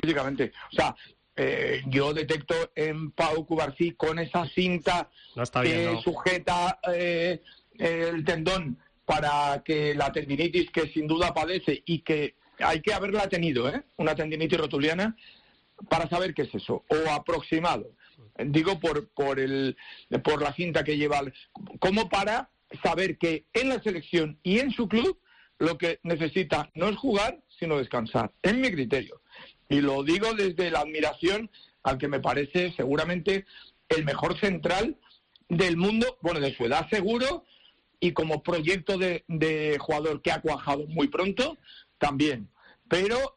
O sea, yo detecto en Pau Cubarsí con esa cinta que sujeta el tendón para que la tendinitis, que sin duda padece y que hay que haberla tenido, una tendinitis rotuliana, para saber qué es eso, o aproximado. Digo por la cinta que lleva, como para saber que en la selección y en su club lo que necesita no es jugar, sino descansar, en mi criterio. Y lo digo desde la admiración al que me parece seguramente el mejor central del mundo, bueno, de su edad seguro, y como proyecto de jugador que ha cuajado muy pronto, también. Pero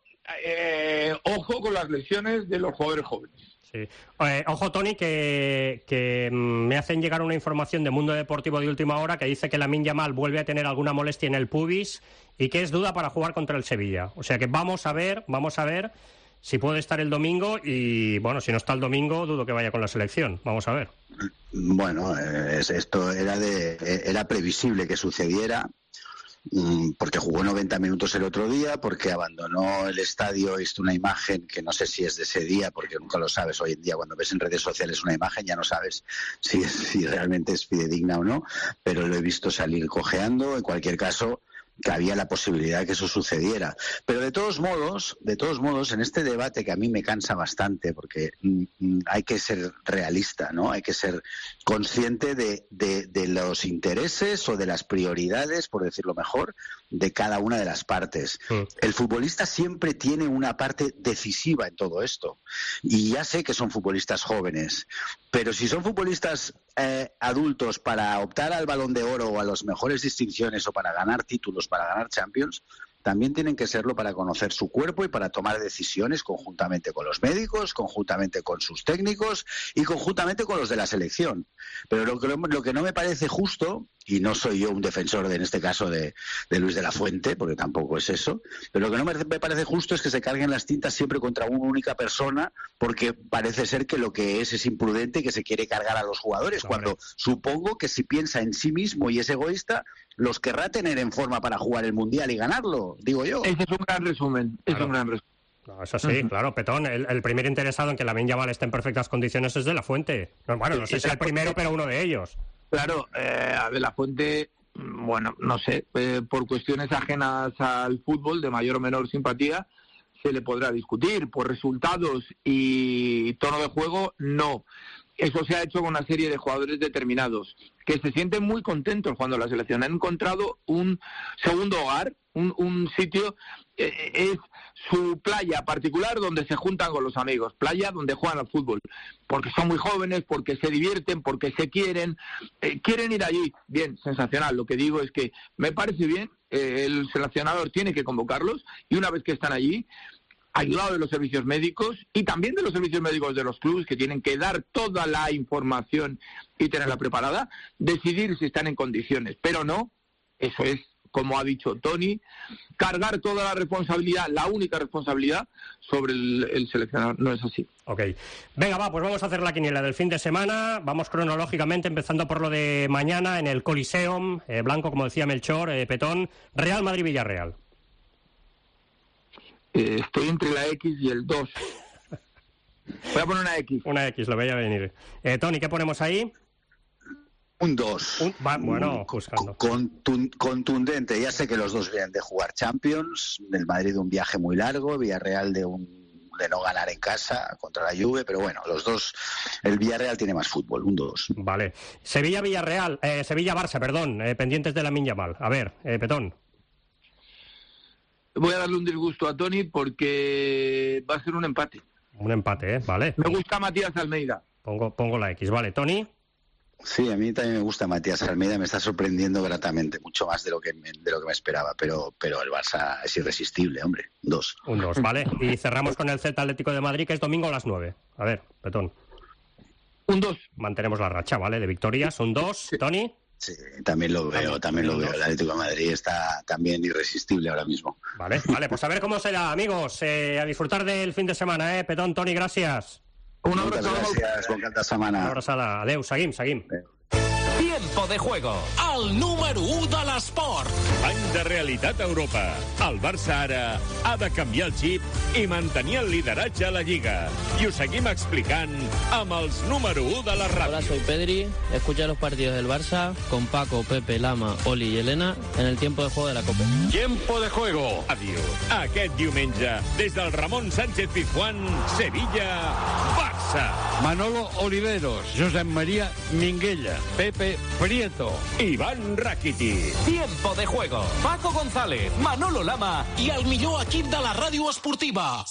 ojo con las lesiones de los jugadores jóvenes. Sí. Ojo, Toni, que me hacen llegar una información de Mundo Deportivo de última hora que dice que Lamine Yamal vuelve a tener alguna molestia en el pubis y que es duda para jugar contra el Sevilla. O sea que vamos a ver si puede estar el domingo, y bueno, si no está el domingo, dudo que vaya con la selección. Vamos a ver. Bueno, esto era previsible que sucediera, porque jugó 90 minutos el otro día, porque abandonó el estadio. He visto una imagen que no sé si es de ese día, porque nunca lo sabes hoy en día. Cuando ves en redes sociales una imagen ya no sabes si realmente es fidedigna o no, pero lo he visto salir cojeando. En cualquier caso, que había la posibilidad de que eso sucediera. Pero de todos modos, en este debate que a mí me cansa bastante, porque hay que ser realista, ¿no? Hay que ser consciente de los intereses o de las prioridades, por decirlo mejor, de cada una de las partes. El futbolista siempre tiene una parte decisiva en todo esto. Y ya sé que son futbolistas jóvenes, pero si son futbolistas adultos para optar al Balón de Oro o a las mejores distinciones o para ganar títulos, para ganar Champions, también tienen que serlo para conocer su cuerpo y para tomar decisiones conjuntamente con los médicos, conjuntamente con sus técnicos y conjuntamente con los de la selección. Pero lo que no me parece justo y no soy yo un defensor en este caso de Luis de la Fuente, porque tampoco es eso, pero lo que no me parece justo es que se carguen las tintas siempre contra una única persona, porque parece ser que lo que es imprudente y que se quiere cargar a los jugadores, cuando supongo que si piensa en sí mismo y es egoísta, los querrá tener en forma para jugar el Mundial y ganarlo, digo yo. Ese es un gran resumen, claro. No, eso sí, claro, Petón, el primer interesado en que Lamine Yamal esté en perfectas condiciones es de la Fuente. Bueno, no sé si el primero, pero uno de ellos. Claro, de la Fuente, bueno, no sé, por cuestiones ajenas al fútbol, de mayor o menor simpatía, se le podrá discutir. Por resultados y tono de juego, no. Eso se ha hecho con una serie de jugadores determinados, que se sienten muy contentos cuando la selección ha encontrado un segundo hogar, un sitio, es su playa particular donde se juntan con los amigos, playa donde juegan al fútbol, porque son muy jóvenes, porque se divierten, porque se quieren ir allí. Bien, sensacional. Lo que digo es que me parece bien, el seleccionador tiene que convocarlos y una vez que están allí, ayudado de los servicios médicos y también de los servicios médicos de los clubes, que tienen que dar toda la información y tenerla preparada, decidir si están en condiciones. Pero no, eso es, como ha dicho Toni, cargar toda la responsabilidad, la única responsabilidad, sobre el seleccionador. No es así. Ok. Venga, pues vamos a hacer la quiniela del fin de semana. Vamos cronológicamente, empezando por lo de mañana en el Coliseum. Blanco, como decía Melchor, Petón. Real Madrid-Villarreal. Estoy entre la X y el 2. Voy a poner una X. Una X, lo veía venir. Toni, ¿qué ponemos ahí? Un 2. Bueno, buscando. Contundente. Ya sé que los dos vienen de jugar Champions, del Madrid de un viaje muy largo, Villarreal de no ganar en casa contra la Juve, pero bueno, los dos, el Villarreal tiene más fútbol, un 2. Vale. Sevilla-Barça, perdón, pendientes de Lamine Yamal. A ver, Petón. Voy a darle un disgusto a Toni porque va a ser un empate. Un empate, vale. Me gusta Matías Almeida. Pongo la X, vale. ¿Toni? Sí, a mí también me gusta Matías Almeida, me está sorprendiendo gratamente, mucho más de lo que me esperaba, pero el Barça es irresistible, hombre, 2. Un 2, vale. Y cerramos con el Celta Atlético de Madrid, que es domingo a las 9. A ver, Petón. Un 2. Mantenemos la racha, ¿vale? De victorias, un 2. ¿Toni? Sí, también lo veo. El Atlético de Madrid está también irresistible ahora mismo. Vale, pues a ver cómo será, amigos. A disfrutar del fin de semana, Petón, Toni, gràcies. Una abraçada. Gràcies, bon cap de setmana. Una abraçada. Adéu, seguim. Tiempo de juego, el número 1 de l'esport. Any de realitat a Europa. El Barça ara ha de canviar el xip i mantenir el lideratge a la Lliga. I ho seguim explicant amb els número 1 de la ràdio. Hola, soy Pedri. Escucha los partidos del Barça con Paco, Pepe, Lama, Oli y Elena en el tiempo de juego de la Copa. Tiempo de juego. Ràdio. Aquest diumenge, des del Ramon Sánchez Pizjuán, Sevilla, Barça. Manolo Oliveros, Josep María Minguella, Pepe Prieto, Iván Rakiti. Tiempo de juego. Paco González, Manolo Lama i el millor equip de la ràdio esportiva.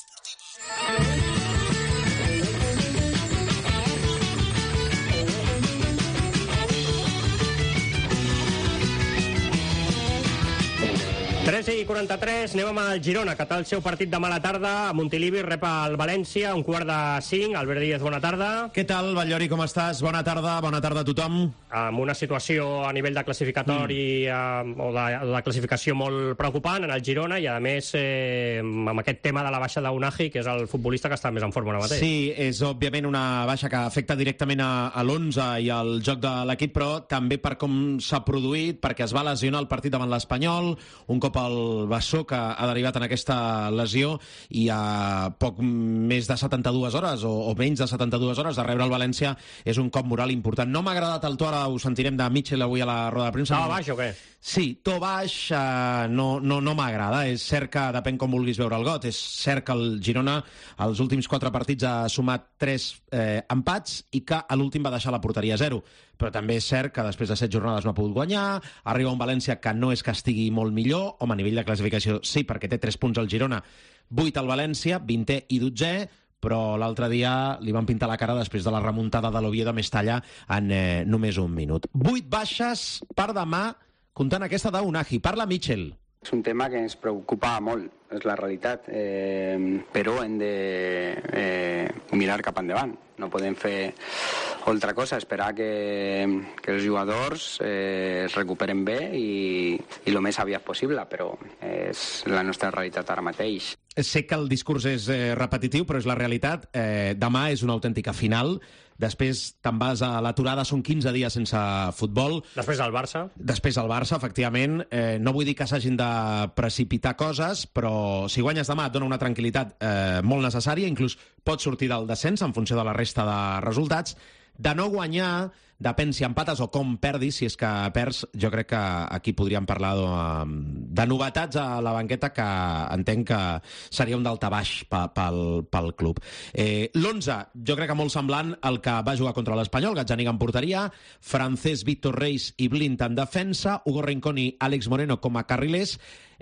i 43, anem amb el Girona, que té el seu partit demà a la tarda. A Montilivi rep el València, 4:45. Albert Díez, bona tarda. Què tal, Batllori, com estàs? Bona tarda a tothom. Amb una situació a nivell de classificatori o de classificació molt preocupant en el Girona i, a més, amb aquest tema de la baixa d'Unai, que és el futbolista que està més en forma ara mateix. Sí, és òbviament una baixa que afecta directament a l'11 i al joc de l'equip, però també per com s'ha produït, perquè es va lesionar el partit davant l'Espanyol, un cop el bessó que ha derivat en aquesta lesió, i a poc més de 72 hores o menys de 72 hores de rebre el València és un cop moral important. No m'ha agradat el to, ara ho sentirem de Mitchell avui a la roda de premsa. To baix o què? Sí, to baix no m'agrada. És cert que depèn com vulguis veure el got. És cert que el Girona als últims 4 partits ha sumat 3 empats i que a l'últim va deixar la porteria a 0. Però també és cert que després de 7 jornades no ha pogut guanyar. Arriba un València que no és que estigui molt millor, home, a nivell de classificació sí, perquè té 3 punts al Girona, 8 al València, 20è i 12è, però l'altre dia li van pintar la cara després de la remuntada de l'Oviedo a Mestalla en només un minut. 8 baixes per demà, comptant aquesta d'Unai. Parla Mitchell. És un tema que ens preocupa molt. és la realitat, però hem de mirar cap endavant. No podem fer altra cosa, esperar que els jugadors es recuperen bé i el més aviat possible, però és la nostra realitat ara mateix. Sé que el discurs és repetitiu, però és la realitat. Demà és una autèntica final. Després te'n vas a l'aturada, són 15 dies sense futbol. Després al Barça. Després al Barça, efectivament. No vull dir que s'hagin de precipitar coses, però si guanyes demà et dona una tranquil·litat molt necessària, inclús pots sortir del descens en funció de la resta de resultats. De no guanyar, depèn si empates o com perdis, si és que perds, jo crec que aquí podríem parlar de novetats a la banqueta que entenc que seria un daltabaix pel club. L'11, jo crec que molt semblant al que va jugar contra l'Espanyol, Gazzaniga en porteria, Francesc, Víctor Reis i Blind en defensa, Hugo Rincón i Àlex Moreno com a carrilers,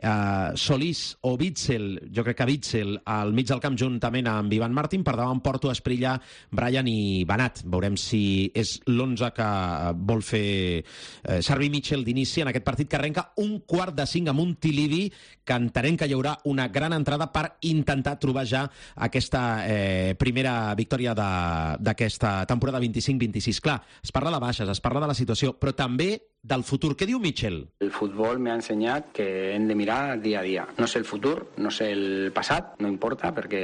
Solís o Witzel, jo crec que Witzel al mig del camp juntament amb Ivan Martín, per davant Porto, Esprilla, Brian i Banat. Veurem si és l'11 que vol fer servir Mitchell d'inici en aquest partit que arrenca 4:45 amb un Tilivi, que entenem que hi haurà una gran entrada per intentar trobar ja aquesta primera victòria d'aquesta temporada 25-26. Clar, es parla de baixes, es parla de la situació, però també del futur. Què diu Mitchell? El futbol m'ha ensenyat que hem de mirar dia a dia. No sé el futur, no sé el passat, no importa, perquè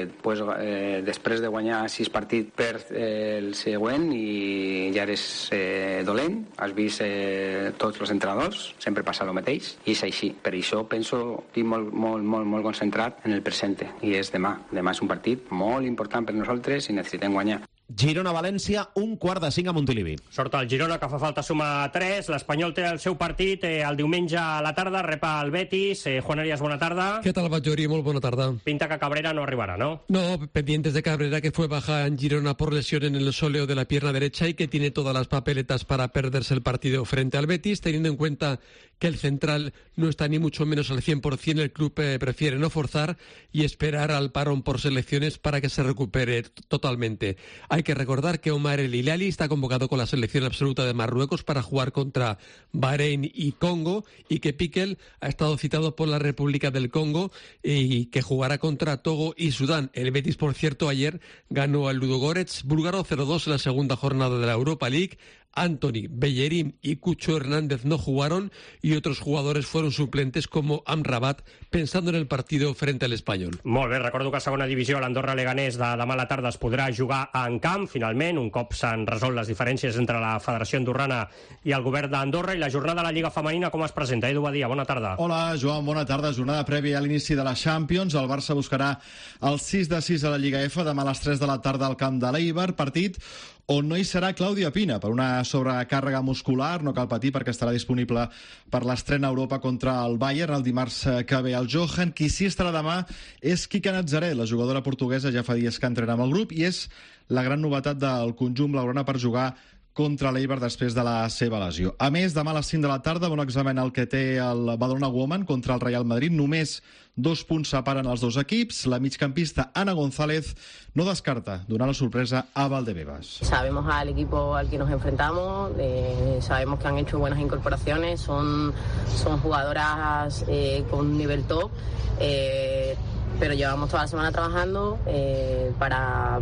després de guanyar 6 partits perds el següent i ja eres dolent. Has vist tots els entrenadors, sempre passa el mateix, i és així. Per això penso, estic molt concentrat en el present, i és demà. Demà és un partit molt important per nosaltres i necessitem guanyar. Girona-València, 4:45 a Montilivi. Sort el Girona, que fa falta sumar 3. L'Espanyol té el seu partit el diumenge a la tarda, repa el Betis. Juan Arias, bona tarda. ¿Qué tal, Batllori? Muy buena tarde. Pinta que Cabrera no arribará, ¿no? No, pendientes de Cabrera, que fue baja en Girona por lesión en el sóleo de la pierna derecha y que tiene todas las papeletas para perderse el partido frente al Betis, teniendo en cuenta que el central no está ni mucho menos al 100%, el club prefiere no forzar y esperar al parón por selecciones para que se recupere totalmente. Hay que recordar que Omar El Hilali está convocado con la selección absoluta de Marruecos para jugar contra Bahrein y Congo, y que Piquel ha estado citado por la República del Congo y que jugará contra Togo y Sudán. El Betis, por cierto, ayer ganó al Ludogorets búlgaro 0-2 en la segunda jornada de la Europa League. Anthony, Bellerín y Cucho Hernández no jugaron y otros jugadores fueron suplentes como Amrabat, pensando en el partido frente al Espanyol. Molt bé, recordo que a segona divisió l'Andorra-Leganés de demà a la tarda es podrà jugar en camp, finalment, un cop s'han resolt les diferències entre la Federació Andorrana i el govern d'Andorra. I la jornada de la Lliga Femenina com es presenta? Edu Badia, bona tarda. Hola, Joan, bona tarda. Jornada prèvia a l'inici de la Champions. El Barça buscarà el 6-6 a la Lliga F demà a les 3 de la tarda al camp de l'Eibar, partit on no hi serà Clàudia Pina per una sobrecàrrega muscular. No cal patir perquè estarà disponible per l'estrena a Europa contra el Bayern el dimarts que ve al Johan. Qui sí estarà demà és Kika Nazaret. La jugadora portuguesa ja fa dies que entrena amb el grup i és la gran novetat del conjunt blaugrana per jugar contra l'Eibar després de la seva lesió. A més, demà a les 5 de la tarda, bon examen el que té el Badalona Woman contra el Real Madrid. Només 2 punts separen els dos equips. La migcampista Ana González no descarta donar la sorpresa a Valdebebas. Sabemos al equipo al que nos enfrentamos, sabemos que han hecho buenas incorporaciones, son jugadoras con un nivel top, pero llevamos toda la semana trabajando para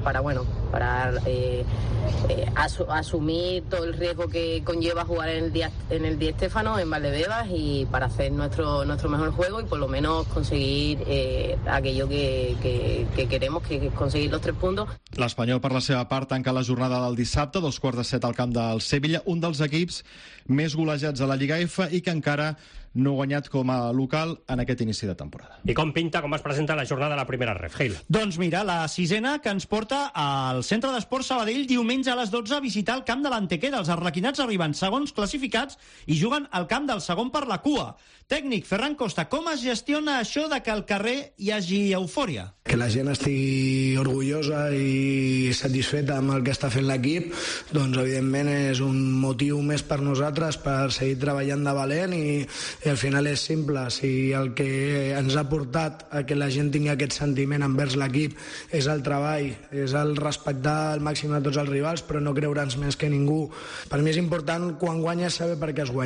asumir todo el riesgo que conlleva jugar en el Di Stéfano, en Valdebebas, y para hacer nuestro mejor juego y por lo menos conseguir aquello que queremos, que es conseguir los 3 puntos. L'Espanyol, per la seva part, tanca la jornada del dissabte, 2:15 al camp del Sevilla, un dels equips més golejats a la Lliga F i que encara no ha guanyat com a local en aquest inici de temporada. I com pinta, com es presenta la jornada de la primera ref, Gil? Doncs mira, la sisena que ens porta al Centre d'Esports Sabadell diumenge a les 12 a visitar el camp de l'Antequera. Els arlequinats arriben segons classificats i juguen al camp del segon per la cua. Tècnic, Ferran Costa, com es gestiona això de que al carrer hi hagi eufòria? Que la gent estigui orgullosa i satisfeta amb el que està fent l'equip, doncs evidentment és un motiu més per nosaltres per seguir treballant de valent i al final és simple. Si el que ens ha portat a que la gent tingui aquest sentiment envers l'equip és el treball, és el respectar al màxim de tots els rivals, però no creure'ns més que ningú. Per mi és important quan guanyes saber per què has guanyat.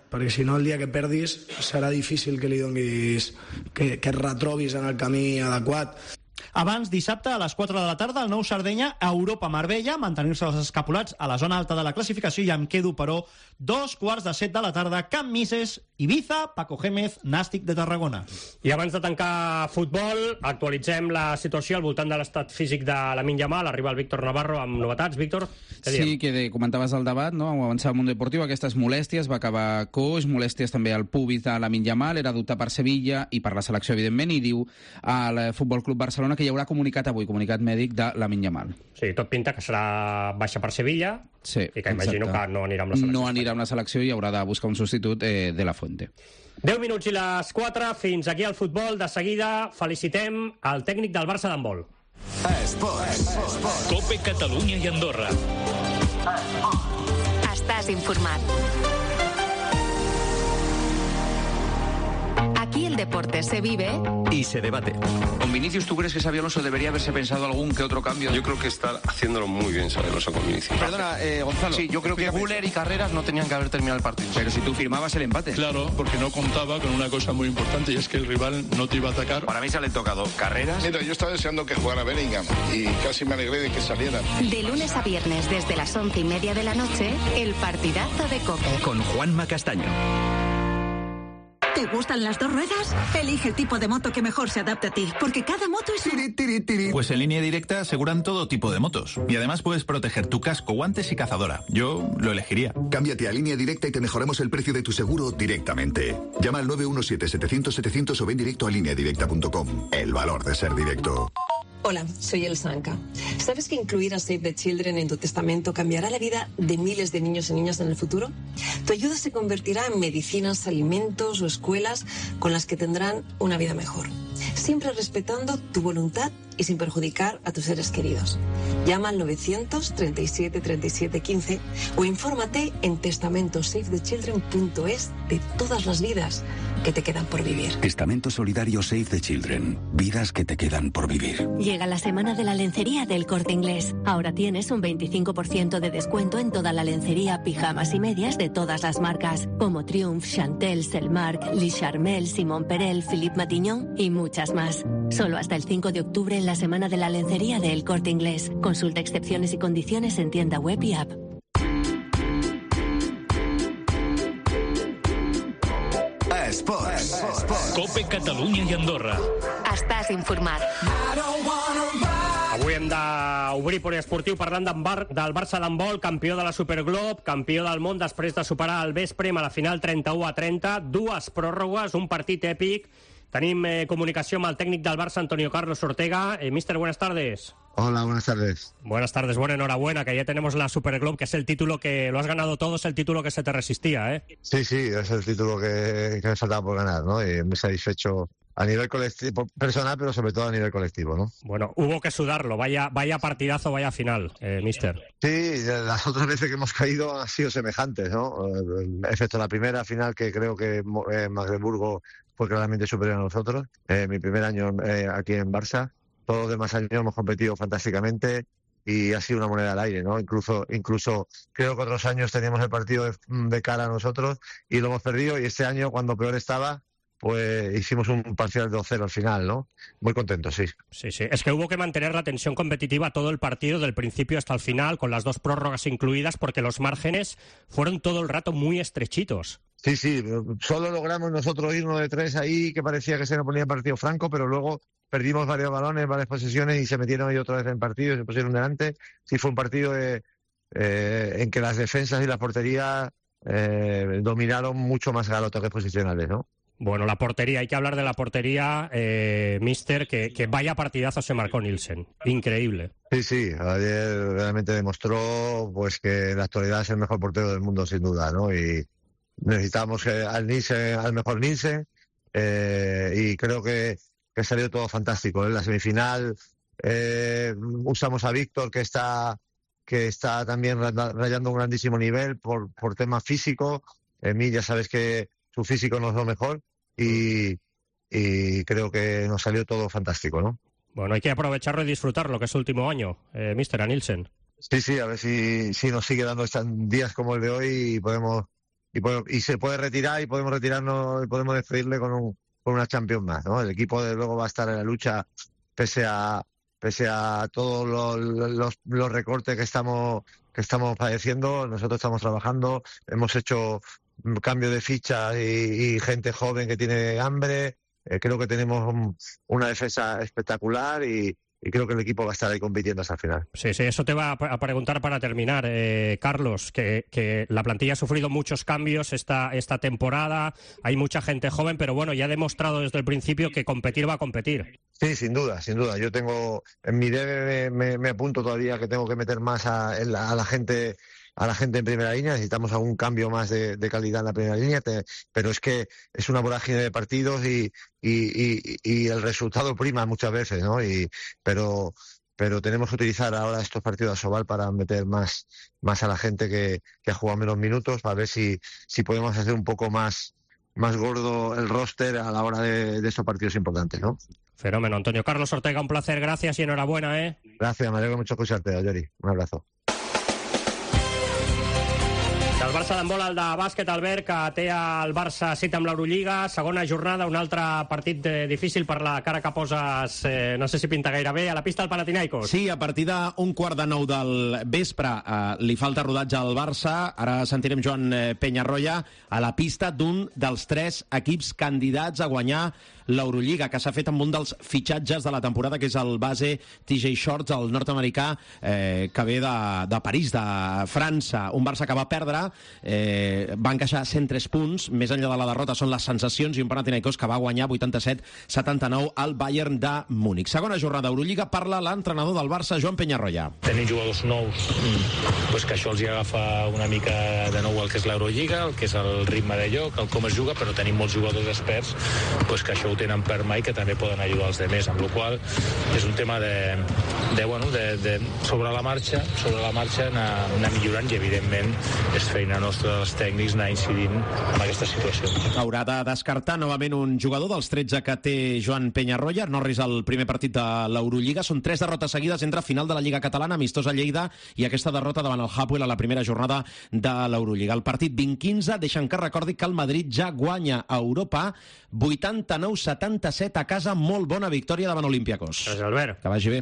perquè si no el dia que perdis serà difícil que li donis, que et retrobis en el camí adequat. Abans, dissabte, a les 4 de la tarda, el Nou Sardenya, Europa-Marbella, mantenir-se els escapulats a la zona alta de la classificació, i em quedo, però, 2:45 de la tarda, Camp Mises, Ibiza, Paco Gémez, Nàstic de Tarragona. I abans de tancar futbol, actualitzem la situació al voltant de l'estat físic de Lamine Yamal. Arriba el Víctor Navarro amb novetats. Víctor, què diem? Sí, que comentaves el debat, no? Avançava el Mundo Deportiu, aquestes molèsties, va acabar coix, molèsties també al pubis de Lamine Yamal, era dubte per Sevilla i per la selecció, evidentment, i diu al Futbol Club Barcelona que hi haurà comunicat avui, comunicat mèdic de Lamine Yamal. Sí, tot pinta que serà baixa per Sevilla, sí, i que imagino que no anirà amb la selecció. No anirà amb la selecció i haurà de buscar un substitut de la Fuente. 10 minuts i les 4, fins aquí al futbol. De seguida felicitem el tècnic del Barça d'handbol. Esports. Cope Catalunya i Andorra. Estàs informat. Aquí el deporte se vive y se debate. Con Vinicius, ¿tú crees que Xabi Alonso debería haberse pensado algún que otro cambio? Yo creo que está haciéndolo muy bien Xabi Alonso con Vinicius. Perdona, Gonzalo. Sí, yo creo que Güler y Carreras no tenían que haber terminado el partido. Pero si tú firmabas el empate. Claro, porque no contaba con una cosa muy importante, y es que el rival no te iba a atacar. Para mí se le ha tocado Carreras. Mira, yo estaba deseando que jugara Bellingham y casi me alegré de que saliera. de lunes a viernes desde las 11:30 de la noche, el partidazo de COPE. Con Juanma Castaño. ¿Te gustan las dos ruedas? Elige el tipo de moto que mejor se adapte a ti, porque cada moto es un... Pues en Línea Directa aseguran todo tipo de motos. Y además puedes proteger tu casco, guantes y cazadora. Yo lo elegiría. Cámbiate a Línea Directa y te mejoramos el precio de tu seguro directamente. Llama al 917-700-700 o ven directo a lineadirecta.com. El valor de ser directo. Hola, soy Elsa Anca. ¿Sabes que incluir a Save the Children en tu testamento cambiará la vida de miles de niños y niñas en el futuro? Tu ayuda se convertirá en medicinas, alimentos o escuelas con las que tendrán una vida mejor. Siempre respetando tu voluntad y sin perjudicar a tus seres queridos. Llama al 937 37 15 o infórmate en testamentosavethechildren.es de todas las vidas que te quedan por vivir. Testamento solidario Save the Children. Vidas que te quedan por vivir. Llega la semana de la lencería del Corte Inglés. Ahora tienes un 25% de descuento en toda la lencería, pijamas y medias de todas las marcas, como Triumph, Chantel, Selmark, Le Charmel, Simon Perel, Philippe Matignon y muchas más. Solo hasta el 5 de octubre en la semana de la lencería del Corte Inglés. Consulta excepciones y condiciones en tienda web y app. Esports. Cope Catalunya i Andorra. Estàs informat. Avui hem d'obrir poliesportiu parlant del Barça d'handbol, campió de la Superglob, campió del món després de superar el Vesprem a la final 31-30, dues pròrrogues, un partit èpic. Tenim comunicació amb el tècnic del Barça, Antonio Carlos Ortega. Mister, buenas tardes. Hola, buenas tardes. Buenas tardes, bueno, enhorabuena, que ya tenemos la Superglobe, que es el título que lo has ganado todo, es el título que se te resistía, ¿eh? Sí, es el título que me faltaba por ganar, ¿no? Y me he satisfecho a nivel colectivo, personal, pero sobre todo a nivel colectivo, ¿no? Bueno, hubo que sudarlo, vaya partidazo, vaya final, mister. Sí, las otras veces que hemos caído han sido semejantes, ¿no? Excepto la primera final, que creo que Magdeburgo fue claramente superior a nosotros. Mi primer año aquí en Barça. Todos los demás años hemos competido fantásticamente y ha sido una moneda al aire, ¿no? Incluso creo que otros años teníamos el partido de cara a nosotros y lo hemos perdido, y este año, cuando peor estaba, pues hicimos un parcial de 2-0 al final, ¿no? Muy contentos, sí. Sí, es que hubo que mantener la tensión competitiva todo el partido, del principio hasta el final, con las dos prórrogas incluidas, porque los márgenes fueron todo el rato muy estrechitos. Sí, solo logramos nosotros ir 1 de 3 ahí, que parecía que se nos ponía el partido franco, pero luego perdimos varios balones, varias posesiones y se metieron ahí otra vez en partido y se pusieron delante. Sí, fue un partido en que las defensas y la portería dominaron mucho más a los toques posicionales, ¿no? Bueno, la portería, hay que hablar de la portería, mister, que vaya partidazo se marcó Nielsen. Increíble. Sí, ayer realmente demostró pues que en la actualidad es el mejor portero del mundo, sin duda, ¿no? Y necesitamos al mejor Nielsen, y creo que salió todo fantástico. En la semifinal usamos a Víctor, que está también rayando un grandísimo nivel por tema físico. En mí ya sabes que su físico no es lo mejor y creo que nos salió todo fantástico, ¿no? Bueno, hay que aprovecharlo y disfrutarlo, que es su último año, mister, a Nielsen. Sí, a ver si nos sigue dando días como el de hoy y podemos y se puede retirar y podemos retirarnos y podemos despedirle con una Champions más, ¿no? El equipo de luego va a estar en la lucha pese a todos los recortes que estamos padeciendo. Nosotros estamos trabajando, hemos hecho cambio de ficha y gente joven que tiene hambre. Creo que tenemos una defensa espectacular y creo que el equipo va a estar ahí compitiendo hasta el final. Sí, eso te va a preguntar para terminar, Carlos, que la plantilla ha sufrido muchos cambios esta temporada, hay mucha gente joven, pero bueno, ya ha demostrado desde el principio que competir va a competir. Sí, sin duda. Yo tengo, en mi debe me apunto todavía que tengo que meter más a la gente en primera línea. Necesitamos algún cambio más de calidad en la primera línea, pero es que es una vorágine de partidos y el resultado prima muchas veces, ¿no? Pero tenemos que utilizar ahora estos partidos a Sobal para meter más a la gente que ha jugado menos minutos, para ver si podemos hacer un poco más gordo el roster a la hora de estos partidos importantes, ¿no? Fenómeno, Antonio Carlos Ortega, un placer, gracias y enhorabuena, Gracias, me alegro mucho escucharte, Yori. Un abrazo. Del Barça d'handbol al de bàsquet, Albert, que té el Barça cita amb l'Eurolliga, segona jornada, un altre partit difícil per la cara que poses, no sé si pinta gaire bé, a la pista del Panathinaikos. Sí, a partir d'un 8:45 del vespre li falta rodatge al Barça. Ara sentirem Joan Peñarroya a la pista d'un dels 3 equips candidats a guanyar l'Eurolliga, que s'ha fet amb un dels fitxatges de la temporada, que és el base TJ Shorts, el nord-americà, que ve de París, de França. Un Barça que va perdre, va encaixar 103 punts, més enllà de la derrota són les sensacions, i un Panathinaikos que va guanyar 87-79 al Bayern de Múnich. Segona jornada d'Eurolliga, parla l'entrenador del Barça, Joan Peñarroya. Tenim jugadors nous, pues que això els hi agafa una mica de nou el que és l'Eurolliga, el que és el ritme de joc, el com es juga, però tenim molts jugadors experts pues que això ho tenen per mà i que també poden ajudar els demés, amb la qual és un tema de sobre la marxa anar millorant, i evidentment és feina nostra dels tècnics anar incidint en aquesta situació. Haurà de descartar novament un jugador dels 13 que té Joan Peñarroya. Norris al primer partit de l'Eurolliga. Són 3 derrotes seguides entre final de la Lliga Catalana, amistós a Lleida, i aquesta derrota davant el Hapoel a la primera jornada de l'Eurolliga. El partit 20-15 deixen que recordi que el Madrid ja guanya a Europa 89-77 a casa. Molt bona victòria davant Olympiacos. Gràcies, Albert. Que vagi bé.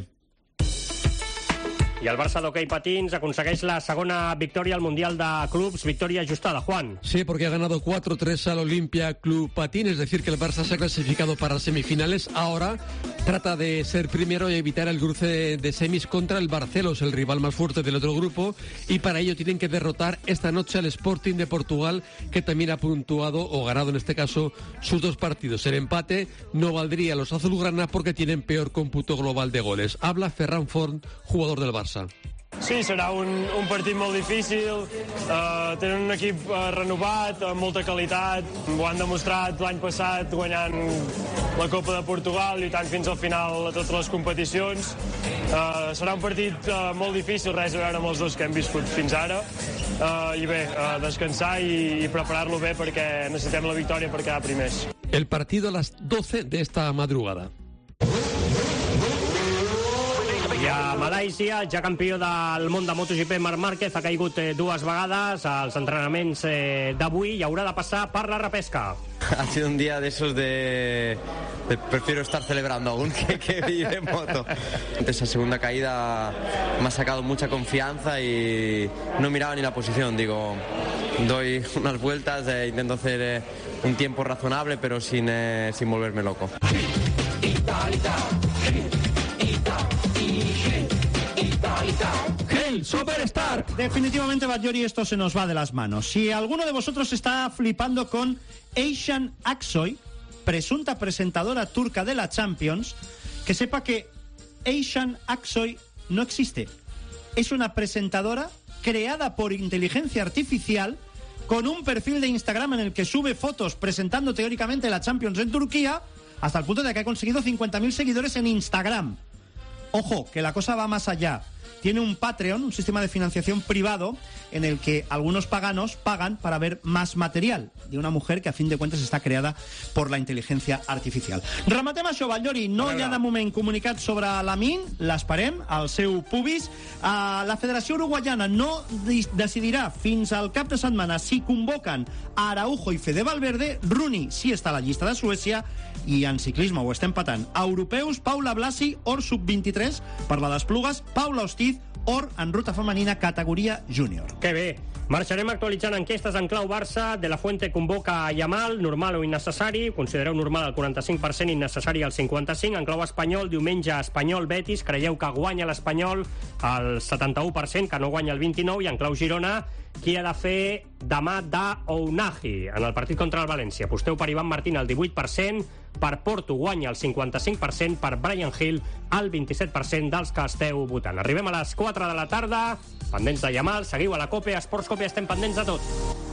Y el Barça d'hoquei patins aconsegueix la segunda victoria al Mundial de Clubs, victoria ajustada, Juan. Sí, porque ha ganado 4-3 al Olimpia Club Patín, es decir, que el Barça se ha clasificado para semifinales. Ahora trata de ser primero y evitar el cruce de semis contra el Barcelos, el rival más fuerte del otro grupo, y para ello tienen que derrotar esta noche al Sporting de Portugal, que también ha puntuado, o ganado en este caso, sus 2 partidos. El empate no valdría a los azulgrana porque tienen peor cómputo global de goles. Habla Ferran Font, jugador del Barça. Sí, serà un partit molt difícil, tenen un equip renovat, amb molta qualitat, ho han demostrat l'any passat guanyant la Copa de Portugal, lluitant fins al final a totes les competicions. Serà un partit molt difícil, res a veure amb els 2 que hem viscut fins ara, i bé, descansar i preparar-lo bé perquè necessitem la victòria per quedar primers. El partido a las 12 de esta madrugada. I a Malàisia, ja campió del món de MotoGP, Marc Márquez ha caigut 2 vegades als entrenaments d'avui i haurà de passar per la repesca. Ha sido un día de esos de prefiero estar celebrando aún que ir en moto. Esa segunda caída me ha sacado mucha confianza y no miraba ni la posición. Digo, doy unas vueltas, intento hacer un tiempo razonable pero sin volverme loco. ¡Hey, Superstar! Definitivamente, Batllori, esto se nos va de las manos. Si alguno de vosotros está flipando con Eyşan Aksoy, presunta presentadora turca de la Champions, que sepa que Eyşan Aksoy no existe. Es una presentadora creada por inteligencia artificial con un perfil de Instagram en el que sube fotos presentando teóricamente la Champions en Turquía, hasta el punto de que ha conseguido 50.000 seguidores en Instagram. Ojo, que la cosa va más allá. tiene un Patreon, un sistema de financiación privado en el que algunos paganos pagan para ver más material de una mujer que a fin de cuentas està creada por la inteligencia artificial. Rematem això, Batllori. No hi ha de moment comunicat sobre l'Amin, l'esperem, al seu pubis. La Federació Uruguaiana no decidirà fins al cap de setmana si convoquen a Araujo i Fede Valverde. Rooney sí està a la llista de Suècia, i en ciclisme ho estem patant. A europeus, Paula Blasi, or sub-23 per la d'Esplugues, Paula Ostiz, or en ruta femenina categoria júnior. Que bé. Marxarem actualitzant enquestes en clau Barça. De la Fuente convoca a Yamal, normal o innecessari. Considereu normal el 45%, innecessari el 55%. En clau espanyol, diumenge Espanyol-Betis. Creieu que guanya l'Espanyol el 71%, que no guanya el 29%. I en clau Girona, qui ha de fer demà d'Ounahi en el partit contra el València? Posteu per Ivan Martín el 18%, per Porto guanya el 55%, per Brian Hill el 27% dels que esteu votant. Arribem a les 4 de la tarda, pendents de Yamal, seguiu a la COPE, a Esports COPE, estem pendents de tot.